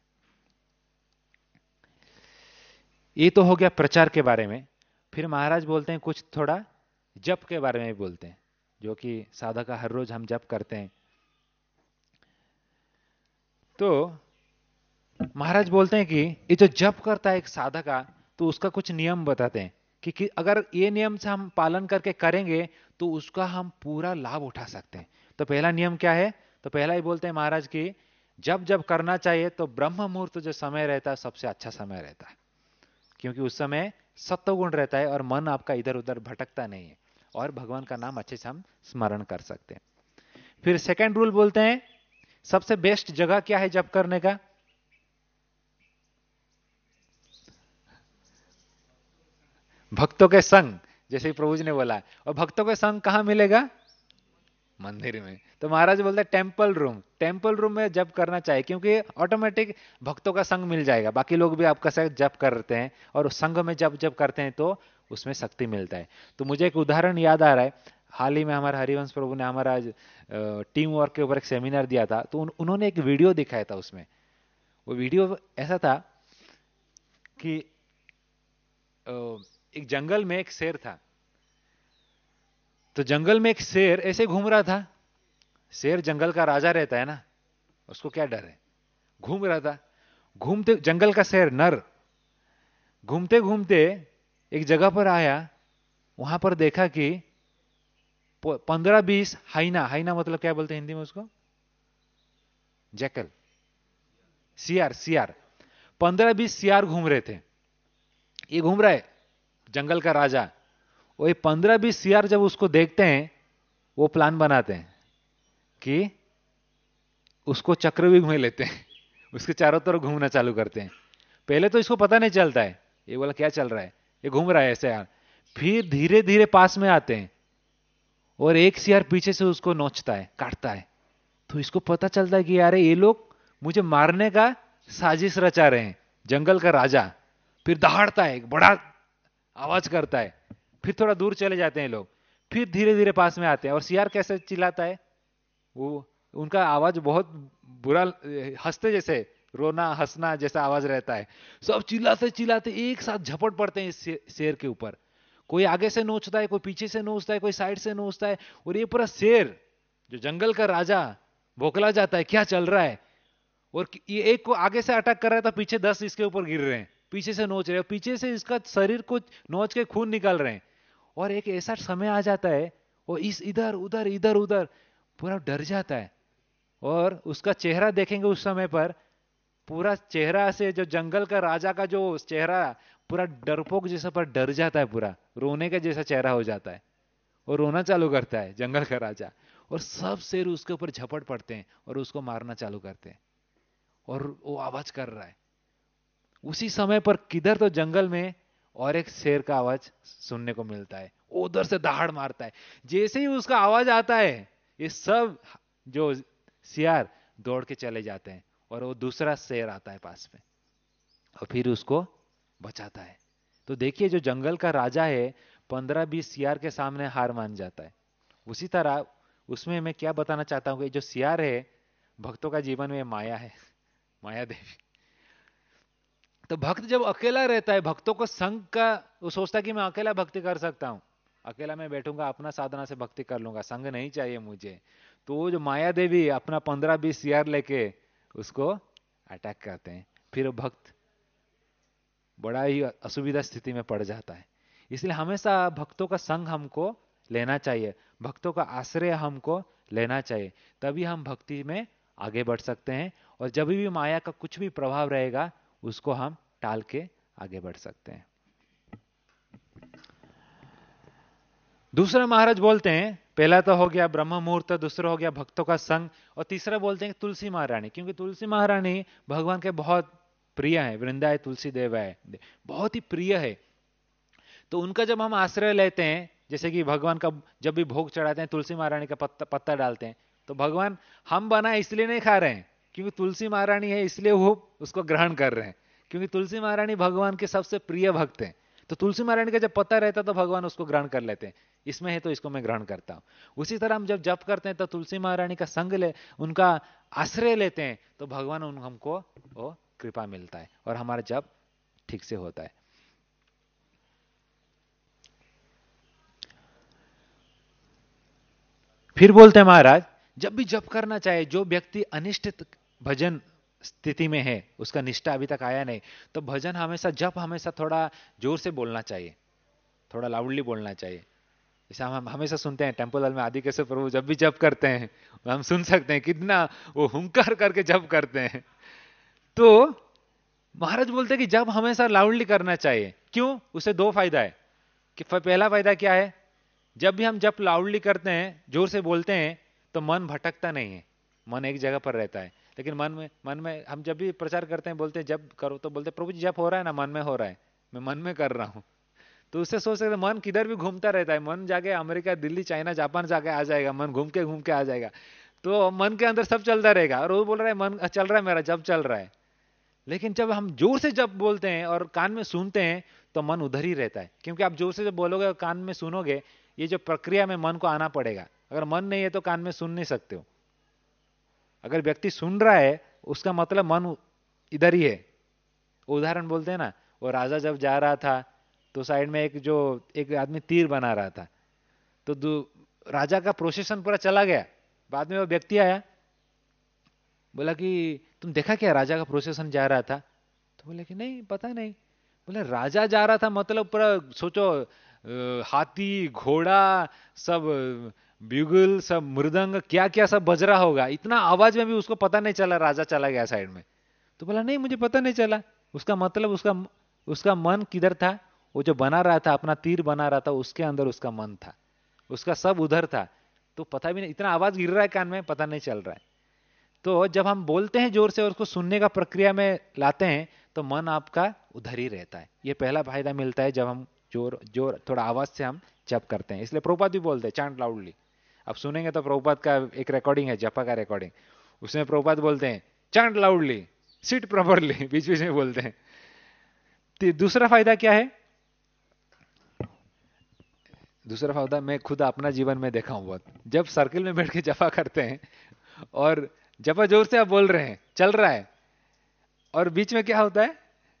ये तो हो गया प्रचार के बारे में। फिर महाराज बोलते हैं कुछ थोड़ा जप के बारे में भी बोलते हैं, जो कि साधक हर रोज हम जप करते हैं। तो महाराज बोलते हैं कि ये जो जप करता है एक साधका, तो उसका कुछ नियम बताते हैं कि अगर ये नियम से हम पालन करके करेंगे तो उसका हम पूरा लाभ उठा सकते हैं। तो पहला नियम क्या है? तो पहला ही बोलते हैं महाराज की जब जब करना चाहिए तो ब्रह्म मुहूर्त जो समय रहता है सबसे अच्छा समय रहता है, क्योंकि उस समय सत्वगुण रहता है और मन आपका इधर उधर भटकता नहीं है, और भगवान का नाम अच्छे से हम स्मरण कर सकते हैं। फिर सेकंड रूल बोलते हैं सबसे बेस्ट जगह क्या है जप करने का? भक्तों के संग, जैसे प्रभु जी ने बोला। और भक्तों के संग कहां मिलेगा? मंदिर में। तो महाराज बोलते हैं टेम्पल रूम, टेम्पल रूम में जप करना चाहिए, क्योंकि ऑटोमेटिक भक्तों का संग मिल जाएगा, बाकी लोग भी आपका साथ जप करते हैं और उस संग में जब जब करते हैं तो उसमें शक्ति मिलता है। तो मुझे एक उदाहरण याद आ रहा है। हाल ही में हमारे हरिवंश प्रभु ने हमारा आज टीम वर्क के ऊपर एक सेमिनार दिया था, तो उन्होंने एक वीडियो दिखाया था। उसमें वो वीडियो ऐसा था कि एक जंगल में एक शेर था। तो जंगल में एक शेर ऐसे घूम रहा था। शेर जंगल का राजा रहता है ना, उसको क्या डर है, घूम रहा था। घूमते जंगल का शेर नर घूमते घूमते एक जगह पर आया। वहां पर देखा कि 15-20 हाइना, हाइना मतलब क्या बोलते हैं हिंदी में उसको, जैकल, सियार, सियार, 15-20 सियार घूम रहे थे। ये घूम रहा है जंगल का राजा। वो 15-20 सियार जब उसको देखते हैं, वो प्लान बनाते हैं कि उसको चक्रव्यूह में लेते हैं, उसके चारों तरफ घूमना चालू करते हैं। पहले तो इसको पता नहीं चलता है, ये बोला क्या चल रहा है, ये घूम रहा है ऐसे यार। फिर धीरे धीरे पास में आते हैं और एक सियार पीछे से उसको नोचता है, काटता है। तो इसको पता चलता है कि यार ये लोग मुझे मारने का साजिश रचा रहे हैं, जंगल का राजा। फिर दहाड़ता है, बड़ा आवाज करता है। फिर थोड़ा दूर चले जाते हैं लोग, फिर धीरे धीरे पास में आते हैं। और सियार कैसे चिल्लाता है, वो उनका आवाज बहुत बुरा, हंसते जैसे, रोना हंसना जैसा आवाज रहता है। सब चिल्लाते चिल्लाते एक साथ झपट पड़ते हैं इस शेर के ऊपर। कोई आगे से नोचता है, कोई पीछे से नोचता है, कोई साइड से नोचता है। और ये पूरा शेर जो जंगल का राजा बौखला जाता है, क्या चल रहा है। और ये एक को आगे से अटैक कर रहा है तो पीछे 10 इसके ऊपर गिर रहे हैं, पीछे से नोच रहे हैं, पीछे से इसका शरीर को नोच के खून निकल रहे हैं। और एक ऐसा समय आ जाता है वो इस इधर उधर इधर उधर पूरा डर जाता है। और उसका चेहरा देखेंगे उस समय पर, पूरा चेहरा से जो जंगल का राजा का जो चेहरा पूरा डरपोक जैसा पर डर जाता है, पूरा रोने का जैसा चेहरा हो जाता है। और रोना चालू करता है जंगल का राजा। और सब शेर उसके ऊपर झपट पड़ते हैं और उसको मारना चालू करते हैं। और वो आवाज कर रहा है। उसी समय पर किधर तो जंगल में और एक शेर का आवाज सुनने को मिलता है, वो उधर से दहाड़ मारता है। जैसे ही उसका आवाज आता है, ये सब जो सियार दौड़ के चले जाते हैं और वो दूसरा शेर आता है पास में और फिर उसको बचाता है। तो देखिए जो जंगल का राजा है 15-20 सियार के सामने हार मान जाता है। उसी तरह उसमें मैं क्या बताना चाहता हूं कि जो सियार है भक्तों का जीवन में माया है, माया देवी। तो भक्त जब अकेला रहता है, भक्तों को संग का, वो सोचता है कि मैं अकेला भक्ति कर सकता हूं, अकेला मैं बैठूंगा अपना साधना से भक्ति कर लूंगा, संग नहीं चाहिए मुझे। तो वो जो माया देवी अपना 15-20 सियार लेके उसको अटैक करते हैं। फिर वो भक्त बड़ा ही असुविधा स्थिति में पड़ जाता है। इसलिए हमेशा भक्तों का संग हमको लेना चाहिए, भक्तों का आश्रय हमको लेना चाहिए, तभी हम भक्ति में आगे बढ़ सकते हैं। और जब भी माया का कुछ भी प्रभाव रहेगा उसको हम टाल के आगे बढ़ सकते हैं। दूसरा महाराज बोलते हैं, पहला तो हो गया ब्रह्म मुहूर्त, दूसरा हो गया भक्तों का संग, और तीसरा बोलते हैं तुलसी महारानी, क्योंकि तुलसी महारानी भगवान के बहुत प्रिय है, वृंदाए तुलसी देव है, बहुत ही प्रिय है। तो उनका जब हम आश्रय लेते हैं, जैसे कि भगवान का जब भी भोग चढ़ाते हैं तुलसी महारानी का पत्ता डालते हैं, तो भगवान हम बनाए इसलिए नहीं खा रहे हैं, क्योंकि तुलसी महारानी है इसलिए वो उसको ग्रहण कर रहे हैं, क्योंकि तुलसी महारानी भगवान के सबसे प्रिय भक्त हैं। तो तुलसी महारानी का जब पत्ता रहता है तो भगवान उसको ग्रहण कर लेते हैं, इसमें है तो इसको मैं ग्रहण करता हूं। उसी तरह हम जब जप करते हैं तो तुलसी महारानी का संग ले, उनका आश्रय लेते हैं, तो भगवान हमको वो कृपा मिलता है और हमारा जप ठीक से होता है। फिर बोलते हैं महाराज, जब भी जप करना चाहे, जो व्यक्ति अनिष्ट भजन स्थिति में है, उसका निष्ठा अभी तक आया नहीं, तो भजन हमेशा, जप हमेशा थोड़ा जोर से बोलना चाहिए, थोड़ा लाउडली बोलना चाहिए। जैसे हम हमेशा सुनते हैं टेम्पल हॉल में आदि कैसे प्रभु जब भी जप करते हैं, हम सुन सकते हैं कितना वो हुंकार करके जप करते हैं। तो महाराज बोलते हैं कि जप हमेशा लाउडली करना चाहिए। क्यों? उससे दो फायदा है। कि पहला फायदा क्या है, जब भी हम जप लाउडली करते हैं, जोर से बोलते हैं, तो मन भटकता नहीं है, मन एक जगह पर रहता है। लेकिन मन में हम जब भी प्रचार करते हैं, बोलते हैं जब करो, तो बोलते प्रभु जी जप हो रहा है ना, मन में हो रहा है, मैं मन में कर रहा हूं। तो उससे सोच सकते मन किधर भी घूमता रहता है, मन जाके अमेरिका दिल्ली चाइना जापान जाके आ जाएगा, मन घूम के आ जाएगा। तो मन के अंदर सब चलता रहेगा और वो बोल रहा है मन चल रहा है, मेरा जब चल रहा है। लेकिन जब हम जोर से जब बोलते हैं और कान में सुनते हैं, तो मन उधर ही रहता है। क्योंकि आप जोर से जब बोलोगे और कान में सुनोगे, ये जो प्रक्रिया में मन को आना पड़ेगा। अगर मन नहीं है तो कान में सुन नहीं सकते हो। अगर व्यक्ति सुन रहा है उसका मतलब मन इधर ही है। उदाहरण बोलते हैं ना, वो राजा जब जा रहा था तो साइड में एक आदमी तीर बना रहा था, तो राजा का प्रोसेशन पूरा चला गया। बाद में वो व्यक्ति आया, बोला कि तुम देखा क्या, राजा का प्रोसेशन जा रहा था? तो बोले कि नहीं, पता नहीं। बोले राजा जा रहा था मतलब पूरा सोचो, हाथी घोड़ा सब, ब्यूगल सब, मृदंग क्या क्या सब बज रहा होगा, इतना आवाज में भी उसको पता नहीं चला राजा चला गया साइड में। तो बोला नहीं, मुझे पता नहीं चला। उसका मतलब उसका मन किधर था? वो जो बना रहा था, अपना तीर बना रहा था, उसके अंदर उसका मन था, उसका सब उधर था। तो पता भी नहीं, इतना आवाज गिर रहा है कान में, पता नहीं चल रहा है। तो जब हम बोलते हैं जोर से और उसको सुनने का प्रक्रिया में लाते हैं तो मन आपका उधर ही रहता है। ये पहला फायदा मिलता है जब हम जोर जोर थोड़ा आवाज से हम जप करते हैं। इसलिए प्रभुपाद भी बोलते हैं चांट लाउडली। आप सुनेंगे तो प्रभुपाद का एक रिकॉर्डिंग है, जपा का रिकॉर्डिंग, उसमें प्रभुपाद बोलते हैं चांट लाउडली, सिट प्रॉपरली, बीच बीच में बोलते हैं। तो दूसरा फायदा क्या है? दूसरा फायदा मैं खुद अपना जीवन में देखा हूं बहुत। जब सर्किल में बैठ के जपा करते हैं और जपा जोर से आप बोल रहे हैं, चल रहा है, और बीच में क्या होता है,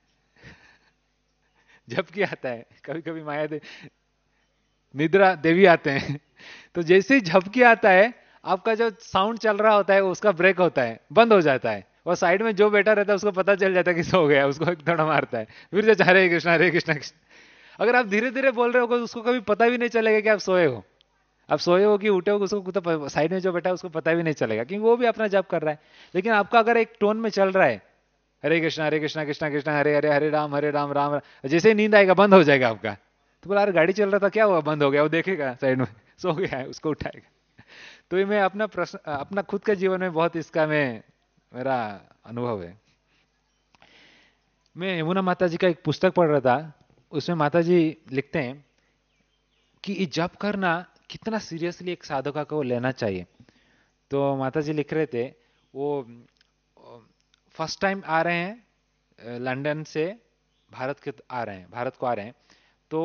झपकी आता है, कभी कभी माया निद्रा देवी आते हैं। तो जैसे ही झपकी आता है, आपका जो साउंड चल रहा होता है उसका ब्रेक होता है, बंद हो जाता है, और साइड में जो बैठा रहता है उसको पता चल जाता है कि सो गया, उसको एक थोड़ा मारता है, फिर जो हरे कृष्णा हरे कृष्णा कृष्ण। अगर आप धीरे धीरे बोल रहे हो तो उसको कभी पता भी नहीं चलेगा कि आप सोए हो। आप सोए हो कि उठे हो, उसको तो साइड में जो बैठा है उसको पता भी नहीं चलेगा, क्योंकि वो भी अपना जप कर रहा है। लेकिन आपका अगर एक टोन में चल रहा है, हरे कृष्णा कृष्णा कृष्णा हरे हरे, हरे राम राम राम, जैसे ही नींद आएगा बंद हो जाएगा आपका। तो बोला अरे गाड़ी चल रहा था, क्या हुआ, बंद हो गया, वो देखेगा साइड में सो गया है, उसको उठाएगा। तो ये मैं अपना प्रश्न, अपना खुद के जीवन में बहुत इसका मेरा अनुभव है। मैं यमुना माता जी का एक पुस्तक पढ़ रहा था, उसमें माता जी लिखते हैं कि ये जप करना कितना सीरियसली एक साधका को लेना चाहिए। तो माता जी लिख रहे थे, वो फर्स्ट टाइम आ रहे हैं लंदन से, भारत को आ रहे हैं। तो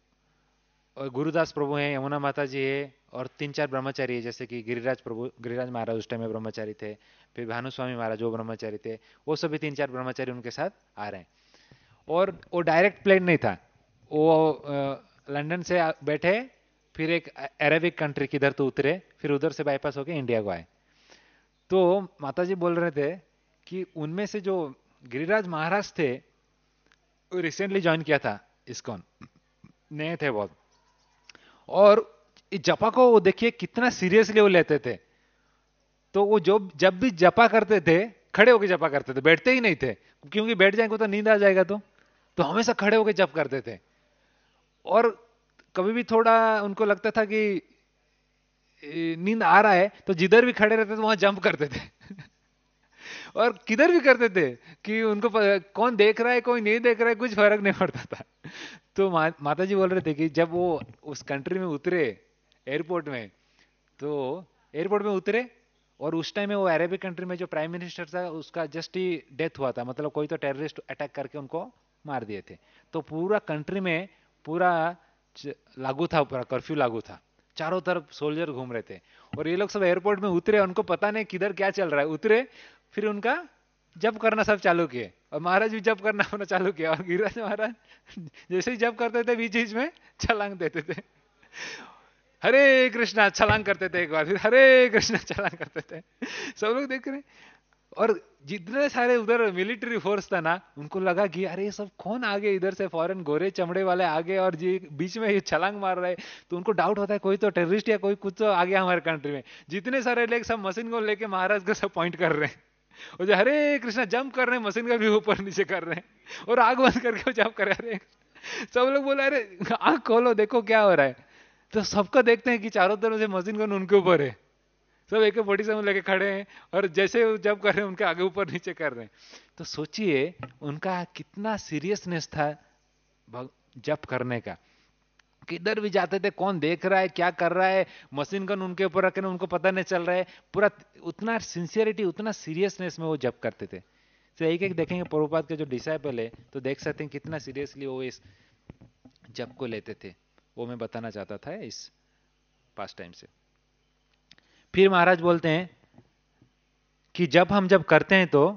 गुरुदास प्रभु हैं, यमुना माता जी है, और 3-4 ब्रह्मचारी है, जैसे कि गिरिराज महाराज उस टाइम में ब्रह्मचारी थे, फिर भानुस्वामी महाराज वो ब्रह्मचारी थे, वो सभी 3-4 ब्रह्मचारी उनके साथ आ रहे हैं। और वो डायरेक्ट प्लेन नहीं था, वो लंदन से बैठे, फिर एक अरेबिक कंट्री किधर तो उतरे, फिर उधर से बाईपास होके इंडिया को आए। तो माता जी बोल रहे थे कि उनमें से जो गिरिराज महाराज थे, वो रिसेंटली ज्वाइन किया था इस्कॉन, नए थे बहुत, और इस जपा को वो देखिए कितना सीरियसली वो लेते थे। तो वो जब भी जपा करते थे, खड़े होकर जपा करते थे, बैठते ही नहीं थे, क्योंकि बैठ जाएंगे तो नींद आ जाएगा। तो हमेशा खड़े होकर जप करते थे। और कभी भी थोड़ा उनको लगता था कि नींद आ रहा है, तो जिधर भी खड़े रहते थे वहां जंप करते थे। और किधर भी करते थे कि उनको कौन देख रहा है कोई नहीं देख रहा है, कुछ फर्क नहीं पड़ता था। तो माता जी बोल रहे थे कि जब वो उस कंट्री में उतरे, एयरपोर्ट में, तो एयरपोर्ट में उतरे, और उस टाइम में वो अरेबिक कंट्री में जो प्राइम मिनिस्टर था उसका जस्ट ही डेथ हुआ था, मतलब कोई तो टेररिस्ट अटैक करके उनको मार दिए थे। तो पूरा कंट्री में पूरा लागू था, पूरा कर्फ्यू लागू था, चारों तरफ सोल्जर घूम रहे थे, और ये लोग सब एयरपोर्ट में उतरे, उनको पता नहीं किधर क्या चल रहा है, उतरे, फिर उनका जब करना सब चालू किए, और महाराज भी जब करना अपना चालू किया, और गिरिराज महाराज जैसे ही जब करते थे बीच बीच में छलांग देते थे, हरे कृष्णा छलांग करते थे, एक बार फिर हरे कृष्णा छलांग करते थे। सब लोग देख रहे, और जितने सारे उधर मिलिट्री फोर्स था ना, उनको लगा कि अरे ये सब कौन आगे, इधर से फॉरेन गोरे चमड़े वाले आगे, और जी बीच में ये छलांग मार रहे। तो उनको डाउट होता है कोई तो टेररिस्ट या कोई कुछ तो आ गया हमारे कंट्री में। जितने सारे लोग सब मशीन को लेके महाराज को सब पॉइंट कर रहे हैं, और जो हरे कृष्णा जंप कर रहे हैं, मशीन का भी ऊपर नीचे कर रहे हैं, और आग बंद करके वो जंप कर रहे हैं। सब लोग बोला अरे आग खोलो देखो क्या हो रहा है। तो सबको देखते हैं कि चारों तरफ से मशीन गन उनके ऊपर है, सब एक बॉडी से लेके खड़े हैं, और जैसे जब कर रहे हैं उनके आगे ऊपर नीचे कर रहे हैं। तो सोचिए उनका कितना सीरियसनेस था जप करने का। किधर भी जाते थे कौन देख रहा है क्या कर रहा है, मशीन गन उनके ऊपर रखे उनको पता नहीं चल रहा है, पूरा उतना सिंसियरिटी उतना सीरियसनेस में वो जप करते थे। तो एक एक देखेंगे प्रभुपाद के जो डिसाइपल है, तो देख सकते हैं कितना सीरियसली वो इस जप को लेते थे। वो मैं बताना चाहता था इस पास्ट टाइम से। फिर महाराज बोलते हैं कि जब करते हैं तो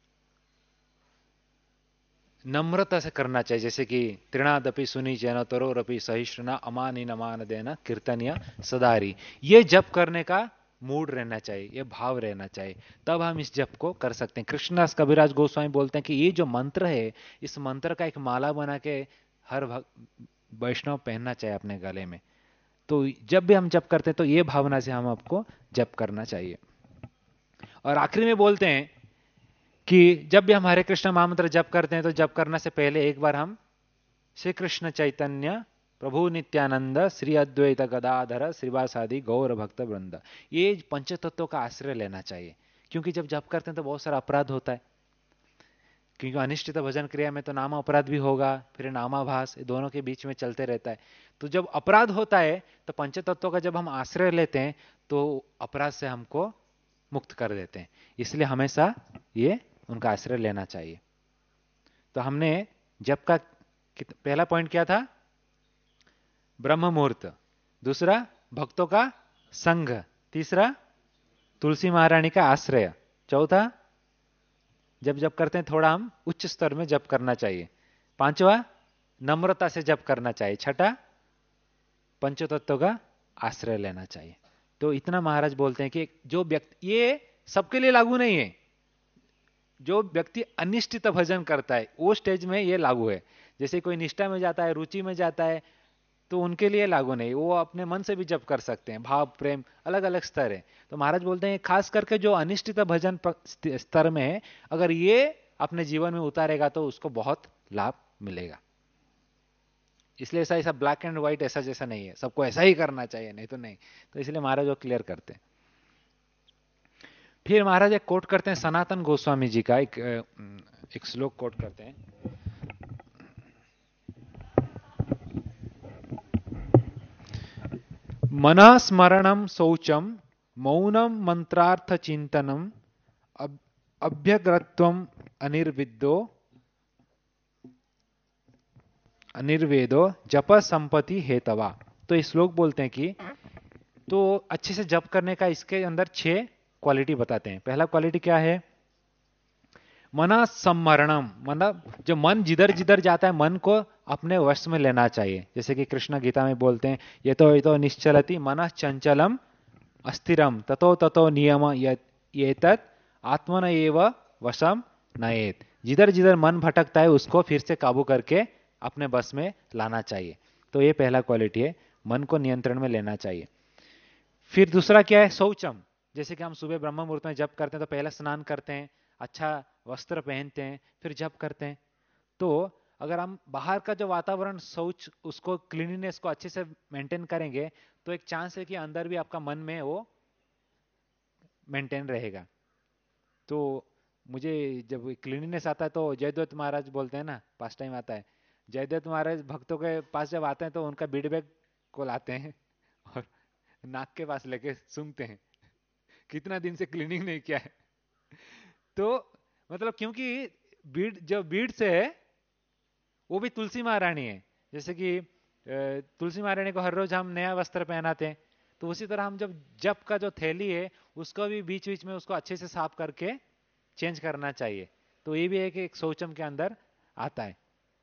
नम्रता से करना चाहिए, जैसे कि त्रिणादपि सुनी जैन तरोरपि सहिष्णुना अमानी नमान देना कीर्तनिया सदारी। ये जप करने का मूड रहना चाहिए, ये भाव रहना चाहिए, तब हम इस जप को कर सकते हैं। कृष्णदास कविराज गोस्वामी बोलते हैं कि ये जो मंत्र है, इस मंत्र का एक माला बना के हर वैष्णव पहनना चाहिए अपने गले में। तो जब भी हम जप करते हैं तो ये भावना से हम आपको जप करना चाहिए। और आखिरी में बोलते हैं कि जब भी हम हरे कृष्ण महामंत्र जप करते हैं तो जप करने से पहले एक बार हम श्री कृष्ण चैतन्य प्रभु नित्यानंद श्री अद्वैत गदाधर श्रीवासादि गौर भक्त वृंद, ये पंच तत्वों का आश्रय लेना चाहिए। क्योंकि जब जप करते हैं तो बहुत सारा अपराध होता है, क्योंकि अनिष्टित भजन क्रिया में तो नाम अपराध भी होगा, फिर नामाभास, दोनों के बीच में चलते रहता है। तो जब अपराध होता है तो पंच तत्वों का जब हम आश्रय लेते हैं तो अपराध से हमको मुक्त कर देते हैं। इसलिए हमेशा ये उनका आश्रय लेना चाहिए। तो हमने जप का पहला पॉइंट क्या था? ब्रह्म मुहूर्त, दूसरा भक्तों का संघ, तीसरा तुलसी महारानी का आश्रय, चौथा जब जप करते हैं थोड़ा हम उच्च स्तर में जप करना चाहिए, पांचवा नम्रता से जप करना चाहिए, छठा पंचतत्व का आश्रय लेना चाहिए। तो इतना महाराज बोलते हैं कि जो व्यक्ति, ये सबके लिए लागू नहीं है, जो व्यक्ति अनिष्टित भजन करता है वो स्टेज में ये लागू है। जैसे कोई निष्ठा में जाता है, रुचि में जाता है, तो उनके लिए लागू नहीं, वो अपने मन से भी जप कर सकते हैं। भाव प्रेम अलग अलग स्तर है। तो महाराज बोलते हैं खास करके जो अनिष्टित भजन स्तर में है, अगर ये अपने जीवन में उतारेगा तो उसको बहुत लाभ मिलेगा। इसलिए ऐसा ऐसा ब्लैक एंड व्हाइट ऐसा जैसा नहीं है, सबको ऐसा ही करना चाहिए, नहीं तो नहीं। तो इसलिए महाराज वो क्लियर करते हैं। फिर महाराज एक कोट करते हैं सनातन गोस्वामी जी का, एक श्लोक कोट करते हैं। मनः स्मरणम शौचम मौनम मंत्रार्थ चिंतनम अभ्यग्रत्वम अनिर्वेदो जप संपत्ति हेतवा। तो इस श्लोक बोलते हैं कि तो अच्छे से जप करने का इसके अंदर 6 क्वालिटी बताते हैं। पहला क्वालिटी क्या है? मना सम्मरणम, मतलब जो मन जिधर जिधर जाता है मन को अपने वश में लेना चाहिए। जैसे कि कृष्ण गीता में बोलते हैं ये तो निश्चलति मनः चंचलम अस्थिरम ततो ततो नियम एतत् आत्मन एव वशम नयेत। जिधर जिधर मन भटकता है उसको फिर से काबू करके अपने बस में लाना चाहिए। तो ये पहला क्वालिटी है, मन को नियंत्रण में लेना चाहिए। फिर दूसरा क्या है? शौचम। जैसे कि हम सुबह ब्रह्म मुहूर्त में जप करते हैं तो पहले स्नान करते हैं, अच्छा वस्त्र पहनते हैं, फिर जप करते हैं। तो अगर हम बाहर का जो वातावरण शौच उसको क्लीनिनेस को अच्छे से मेंटेन करेंगे तो एक चांस है कि अंदर भी आपका मन में वो मेंटेन रहेगा। तो मुझे जब क्लीनिनेस आता है तो जयदत्त महाराज बोलते हैं ना, पास टाइम आता है, जयदत्त महाराज भक्तों के पास जब आते हैं तो उनका बीड बैग को लाते हैं और नाक के पास लेके सूंघते हैं, कितना दिन से क्लीनिंग नहीं किया है। तो मतलब क्योंकि बीड जो बीड से है वो भी तुलसी महारानी है। जैसे कि तुलसी महारानी को हर रोज हम नया वस्त्र पहनाते हैं, तो उसी तरह हम जब जप का जो थैली है उसको भी बीच बीच में उसको अच्छे से साफ करके चेंज करना चाहिए। तो ये भी एक शौचम के अंदर आता है।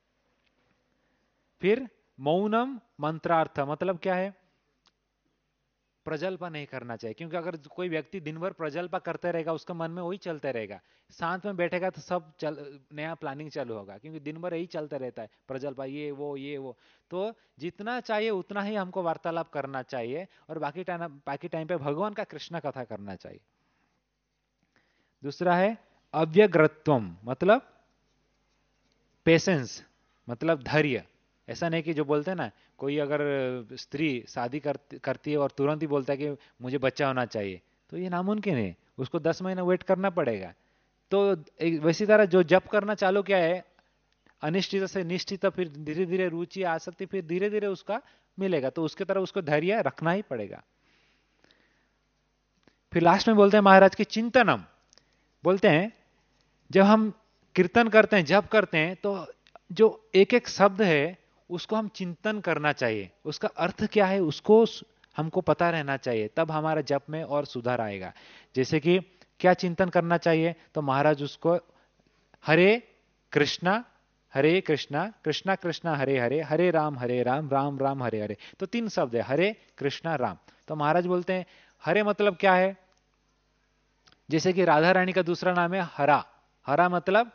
फिर मौनम मंत्रार्थ, मतलब क्या है? प्रजल्पा नहीं करना चाहिए, क्योंकि अगर कोई व्यक्ति दिन भर प्रजल्पा करते रहेगा उसका मन में वही चलते रहेगा, शांत में बैठेगा तो सब नया प्लानिंग चालू होगा, क्योंकि दिन भर यही चलता रहता है प्रजल्पा, ये वो। तो जितना चाहिए उतना ही हमको वार्तालाप करना चाहिए और बाकी टाइम पे भगवान का कृष्ण कथा करना चाहिए। दूसरा है अव्यग्रत्वम, मतलब पेशेंस, मतलब धैर्य। ऐसा नहीं कि जो बोलते हैं ना, कोई अगर स्त्री शादी करती है और तुरंत ही बोलता है कि मुझे बच्चा होना चाहिए, तो ये नामुमकिन है, उसको 10 महीना वेट करना पड़ेगा। तो वैसी तरह जो जप करना चालू किया है अनिश्चित से निश्चित, फिर धीरे धीरे रुचि आ सकती, फिर धीरे धीरे उसका मिलेगा, तो उसके तरह उसको धैर्य रखना ही पड़ेगा। फिर लास्ट में बोलते हैं महाराज की चिंतनम, बोलते हैं जब हम कीर्तन करते हैं जप करते हैं तो जो एक एक शब्द है उसको हम चिंतन करना चाहिए, उसका अर्थ क्या है उसको हमको पता रहना चाहिए, तब हमारा जप में और सुधार आएगा। जैसे कि क्या चिंतन करना चाहिए, तो महाराज उसको हरे कृष्णा कृष्णा कृष्णा हरे हरे, हरे राम राम राम हरे हरे। तो 3 शब्द है, हरे कृष्णा राम। तो महाराज बोलते हैं हरे मतलब क्या है, जैसे कि राधा रानी का दूसरा नाम है हरा। हरा मतलब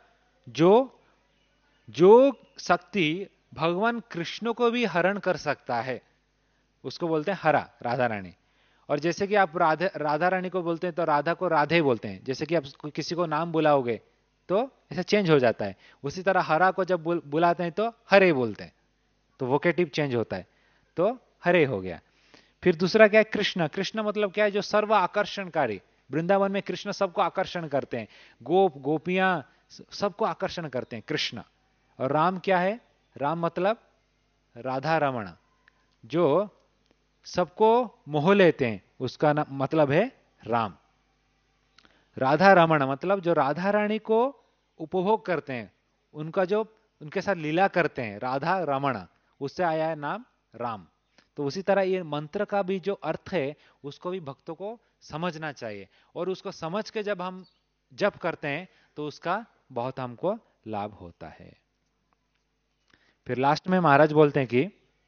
जो शक्ति भगवान कृष्ण को भी हरण कर सकता है, उसको बोलते हैं हरा, राधा रानी। और जैसे कि आप राधा रानी को बोलते हैं तो राधा को राधे बोलते हैं। जैसे कि आप किसी को नाम बुलाओगे तो ऐसा चेंज हो जाता है, उसी तरह हरा को जब बुलाते हैं तो हरे बोलते हैं, तो वोकेटिव चेंज होता है, तो हरे हो गया। फिर दूसरा क्या है, कृष्ण। कृष्ण मतलब क्या है, जो सर्व आकर्षणकारी। वृंदावन में कृष्ण सबको आकर्षण करते हैं, गोपियां सबको आकर्षण करते हैं कृष्ण। और राम क्या है, राम मतलब राधा रमण, जो सबको मोह लेते हैं, उसका मतलब है राम। राधा रमण मतलब जो राधा रानी को उपभोग करते हैं, उनका जो उनके साथ लीला करते हैं, राधा रमण, उससे आया है नाम राम। तो उसी तरह ये मंत्र का भी जो अर्थ है उसको भी भक्तों को समझना चाहिए, और उसको समझ के जब हम जप करते हैं तो उसका बहुत हमको लाभ होता है। फिर लास्ट में महाराज बोलते हैं कि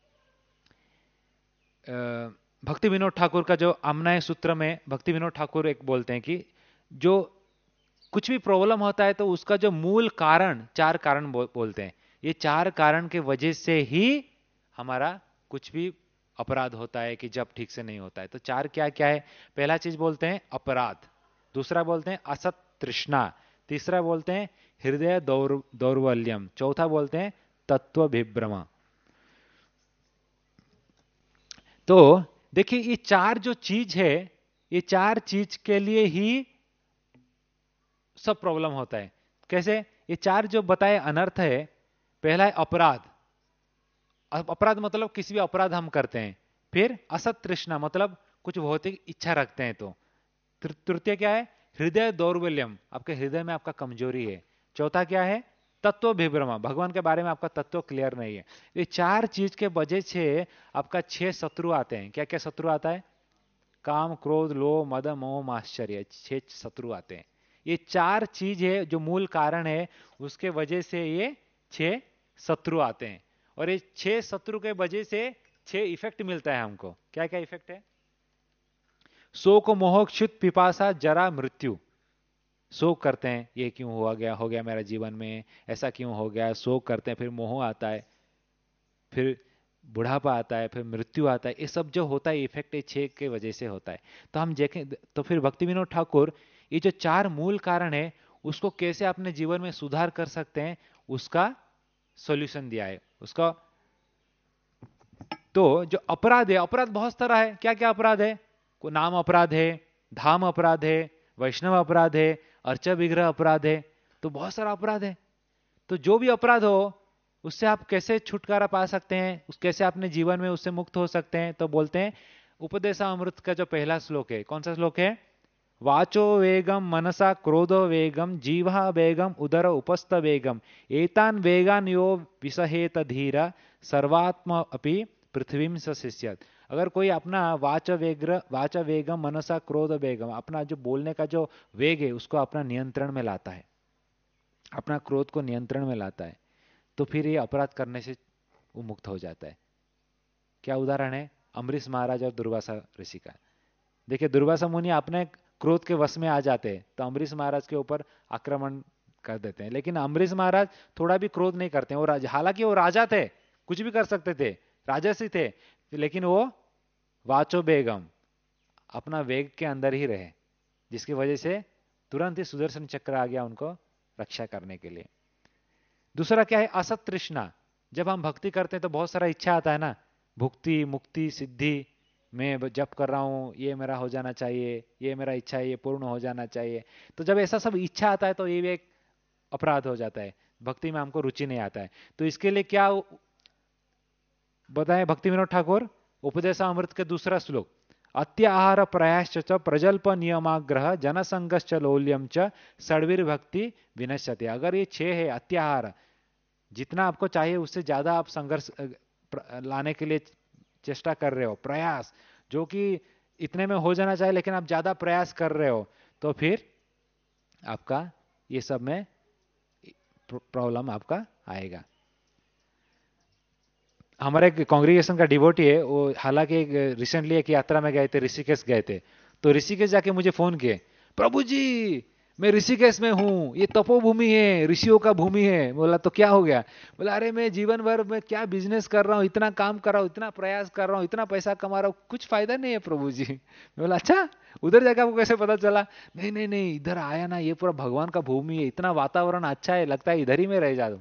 भक्ति विनोद ठाकुर का जो आमनाय सूत्र में भक्ति विनोद ठाकुर एक बोलते हैं कि जो कुछ भी प्रॉब्लम होता है तो उसका जो मूल कारण, 4 कारण बोलते हैं, ये 4 कारण के वजह से ही हमारा कुछ भी अपराध होता है कि जब ठीक से नहीं होता है। तो 4 क्या क्या है, पहला चीज बोलते हैं अपराध, दूसरा बोलते हैं असत तृष्णा, तीसरा बोलते हैं हृदय दौर्बल्यम, चौथा बोलते हैं तत्व विभ्रम। तो देखिए ये 4 जो चीज है, ये 4 चीज के लिए ही सब प्रॉब्लम होता है। कैसे, ये 4 जो बताए अनर्थ है, पहला है अपराध। अपराध मतलब किसी भी अपराध हम करते हैं। फिर असत तृष्णा मतलब कुछ भौतिक इच्छा रखते हैं। तो तृतीय क्या है, हृदय दौर्बल्यम, आपके हृदय में आपका कमजोरी है। चौथा क्या है, तत्व विभ्रमा, भगवान के बारे में आपका तत्व क्लियर नहीं है। ये 4 चीज के वजह से आपका 6 शत्रु आते हैं। क्या क्या शत्रु आता है, काम क्रोध लोभ मद मोह आश्चर्य, 6 शत्रु आते हैं। ये 4 चीज है जो मूल कारण है, उसके वजह से ये 6 शत्रु आते हैं। और ये 6 शत्रु के वजह से 6 इफेक्ट मिलता है हमको। क्या क्या इफेक्ट है, शोक मोह क्षुत पिपासा जरा मृत्यु। शोक करते हैं, ये क्यों हो गया मेरा जीवन में, ऐसा क्यों हो गया, शोक करते हैं, फिर मोह आता है, फिर बुढ़ापा आता है, फिर मृत्यु आता है। ये सब जो होता है इफेक्ट, ये 6 के वजह से होता है। तो हम देखें तो फिर भक्ति विनोद ठाकुर ये जो 4 मूल कारण है उसको कैसे अपने जीवन में सुधार कर सकते हैं, उसका सॉल्यूशन दिया है उसका। तो जो अपराध है, अपराध बहुत तरह है। क्या क्या अपराध है, को नाम अपराध है, धाम अपराध है, वैष्णव अपराध है, अर्च विग्रह अपराध है। तो बहुत सारा अपराध है। तो जो भी अपराध हो उससे आप कैसे छुटकारा पा सकते हैं, उस कैसे अपने जीवन में उससे मुक्त हो सकते हैं, तो बोलते हैं उपदेशामृत का जो पहला श्लोक है, कौन सा श्लोक है, वाचो वेगम मनसा क्रोधो वेगम जीवा वेगम उदर उपस्थ वेगम एतान वेगान यो विसहेत धीर सर्वात्म अपि पृथ्वीम सशिष्यत। अगर कोई अपना वाच वेगम मनसा क्रोध वेगम, अपना जो बोलने का जो वेग है उसको अपना नियंत्रण में लाता है, अपना क्रोध को नियंत्रण में लाता है, तो फिर ये अपराध करने से वो मुक्त हो जाता है। क्या उदाहरण है, अम्बरीश महाराज और दुर्वासा ऋषि का। देखिए दुर्वासा मुनि अपने क्रोध के वश में आ जाते हैं तो अम्बरीश महाराज के ऊपर आक्रमण कर देते हैं, लेकिन अम्बरीश महाराज थोड़ा भी क्रोध नहीं करते हैं। वो हालांकि वो राजा थे, कुछ भी कर सकते थे, राजसी थे, लेकिन वो वाचो बेगम, अपना वेग के अंदर ही रहे, जिसकी वजह से तुरंत ही सुदर्शन चक्र आ गया उनको रक्षा करने के लिए। दूसरा क्या है, असत तृष्णा। जब हम भक्ति करते हैं तो बहुत सारा इच्छा आता है ना, भुक्ति मुक्ति सिद्धि, मैं जप कर रहा हूं, ये मेरा हो जाना चाहिए, ये मेरा इच्छा है, ये पूर्ण हो जाना चाहिए। तो जब ऐसा सब इच्छा आता है तो ये भी एक अपराध हो जाता है, भक्ति में हमको रुचि नहीं आता है। तो इसके लिए क्या बताएं भक्ति विनोद ठाकुर, उपदेशामृत के दूसरा श्लोक, अत्याहार प्रयाश्च प्रजल्प नियमाग्रह जनसंगश्च लौल्यम च षड्वीर्भक्ति विनश्यते। अगर ये 6 है, अत्याहार, जितना आपको चाहिए उससे ज्यादा आप संघर्ष लाने के लिए चेष्टा कर रहे हो, प्रयास, जो कि इतने में हो जाना चाहिए लेकिन आप ज्यादा प्रयास कर रहे हो, तो फिर आपका ये सब में प्रॉब्लम आपका आएगा। हमारे एक कांग्रेगेशन का डिवोटी है, वो हालांकि रिसेंटली एक यात्रा में गए थे, ऋषिकेश गए थे। तो ऋषिकेश जाके मुझे फोन किए, प्रभु जी मैं ऋषिकेश में हूँ, ये तपोभूमि है, ऋषियों का भूमि है। बोला तो क्या हो गया? बोला अरे मैं जीवन भर में क्या बिजनेस कर रहा हूँ, इतना काम कर रहा हूँ, इतना प्रयास कर रहा हूँ, इतना पैसा कमा रहा हूँ, कुछ फायदा नहीं है प्रभु जी। मैं बोला अच्छा, उधर जाकर आपको कैसे पता चला? नहीं नहीं नहीं, इधर आया ना, ये पूरा भगवान का भूमि है, इतना वातावरण अच्छा है, लगता है इधर ही में रह जा।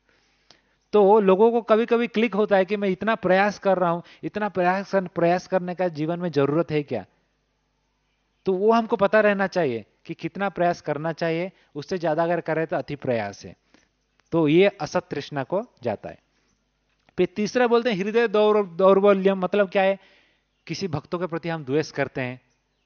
तो लोगों को कभी कभी क्लिक होता है कि मैं इतना प्रयास कर रहा हूं, इतना प्रयास करने का जीवन में जरूरत है क्या? तो वो हमको पता रहना चाहिए कि कितना प्रयास करना चाहिए, उससे ज्यादा अगर करें तो अति प्रयास है, तो ये असत तृष्णा को जाता है। फिर तीसरा बोलते हैं हृदय दौर्बल्यम, मतलब क्या है? किसी भक्तों के प्रति हम द्वेष करते हैं,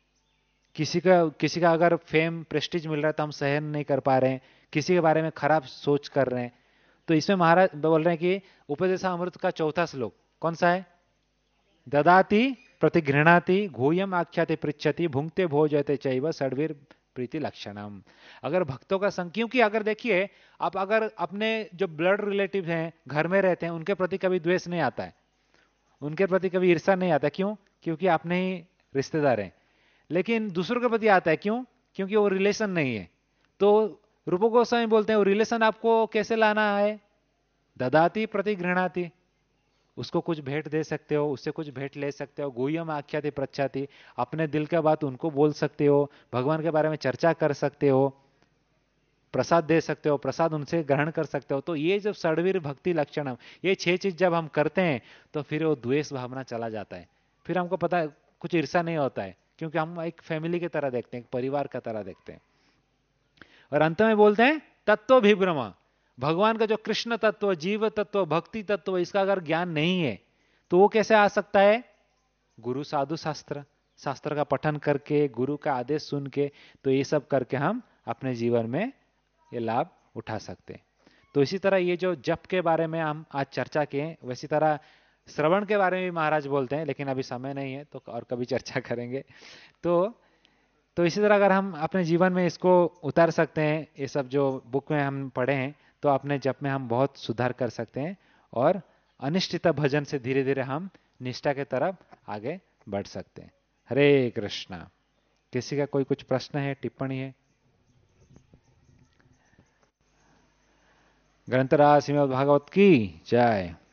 किसी का अगर फेम प्रेस्टीज मिल रहा है तो हम सहन नहीं कर पा रहे हैं, किसी के बारे में खराब सोच कर रहे हैं। तो इसमें महाराज बोल रहे हैं कि उपदेशा अमृत का चौथा श्लोक कौन सा है? ददाति प्रतिगृहणाति घूयम आख्याति पृच्छति भुंक्ते भोजयते चैव षड्वीर प्रीति लक्षणम। अगर भक्तों का संग, क्योंकि अगर देखिए आप अगर अपने जो ब्लड रिलेटिव हैं घर में रहते हैं उनके प्रति कभी द्वेष नहीं आता है, उनके प्रति कभी ईर्षा नहीं आता। क्यों? क्योंकि अपने ही रिश्तेदार हैं। लेकिन दूसरों के प्रति आता है, क्यों? क्योंकि वो रिलेशन नहीं है। तो रूप गोस्वामी बोलते हैं वो रिलेशन आपको कैसे लाना है? ददाती प्रतिगृहणाति, उसको कुछ भेंट दे सकते हो, उससे कुछ भेंट ले सकते हो। गुह्यम आख्याति प्रच्छाति, अपने दिल का बात उनको बोल सकते हो, भगवान के बारे में चर्चा कर सकते हो, प्रसाद दे सकते हो, प्रसाद उनसे ग्रहण कर सकते हो। तो ये जब षड्वीर भक्ति लक्षण, ये 6 चीज जब हम करते हैं तो फिर वो द्वेष भावना चला जाता है। फिर हमको पता है कुछ ईर्षा नहीं होता है, क्योंकि हम एक फैमिली की तरह देखते हैं, एक परिवार का तरह देखते हैं। और अंत में बोलते हैं तत्वभिभ्रम, भगवान का जो कृष्ण तत्व, जीव तत्व, भक्ति तत्व, इसका अगर ज्ञान नहीं है तो वो कैसे आ सकता है? गुरु साधु शास्त्र, शास्त्र का पठन करके, गुरु का आदेश सुन के, तो ये सब करके हम अपने जीवन में ये लाभ उठा सकते हैं। तो इसी तरह ये जो जप के बारे में हम आज चर्चा किए, वैसी तरह श्रवण के बारे में भी महाराज बोलते हैं, लेकिन अभी समय नहीं है तो और कभी चर्चा करेंगे। तो इसी तरह अगर हम अपने जीवन में इसको उतार सकते हैं, ये सब जो बुक में हम पढ़े हैं, तो अपने जप में हम बहुत सुधार कर सकते हैं और अनिष्टित भजन से धीरे धीरे हम निष्ठा के तरफ आगे बढ़ सकते हैं। हरे कृष्णा। किसी का कोई कुछ प्रश्न है, टिप्पणी है? ग्रंथराज श्रीमद् भागवत की जय।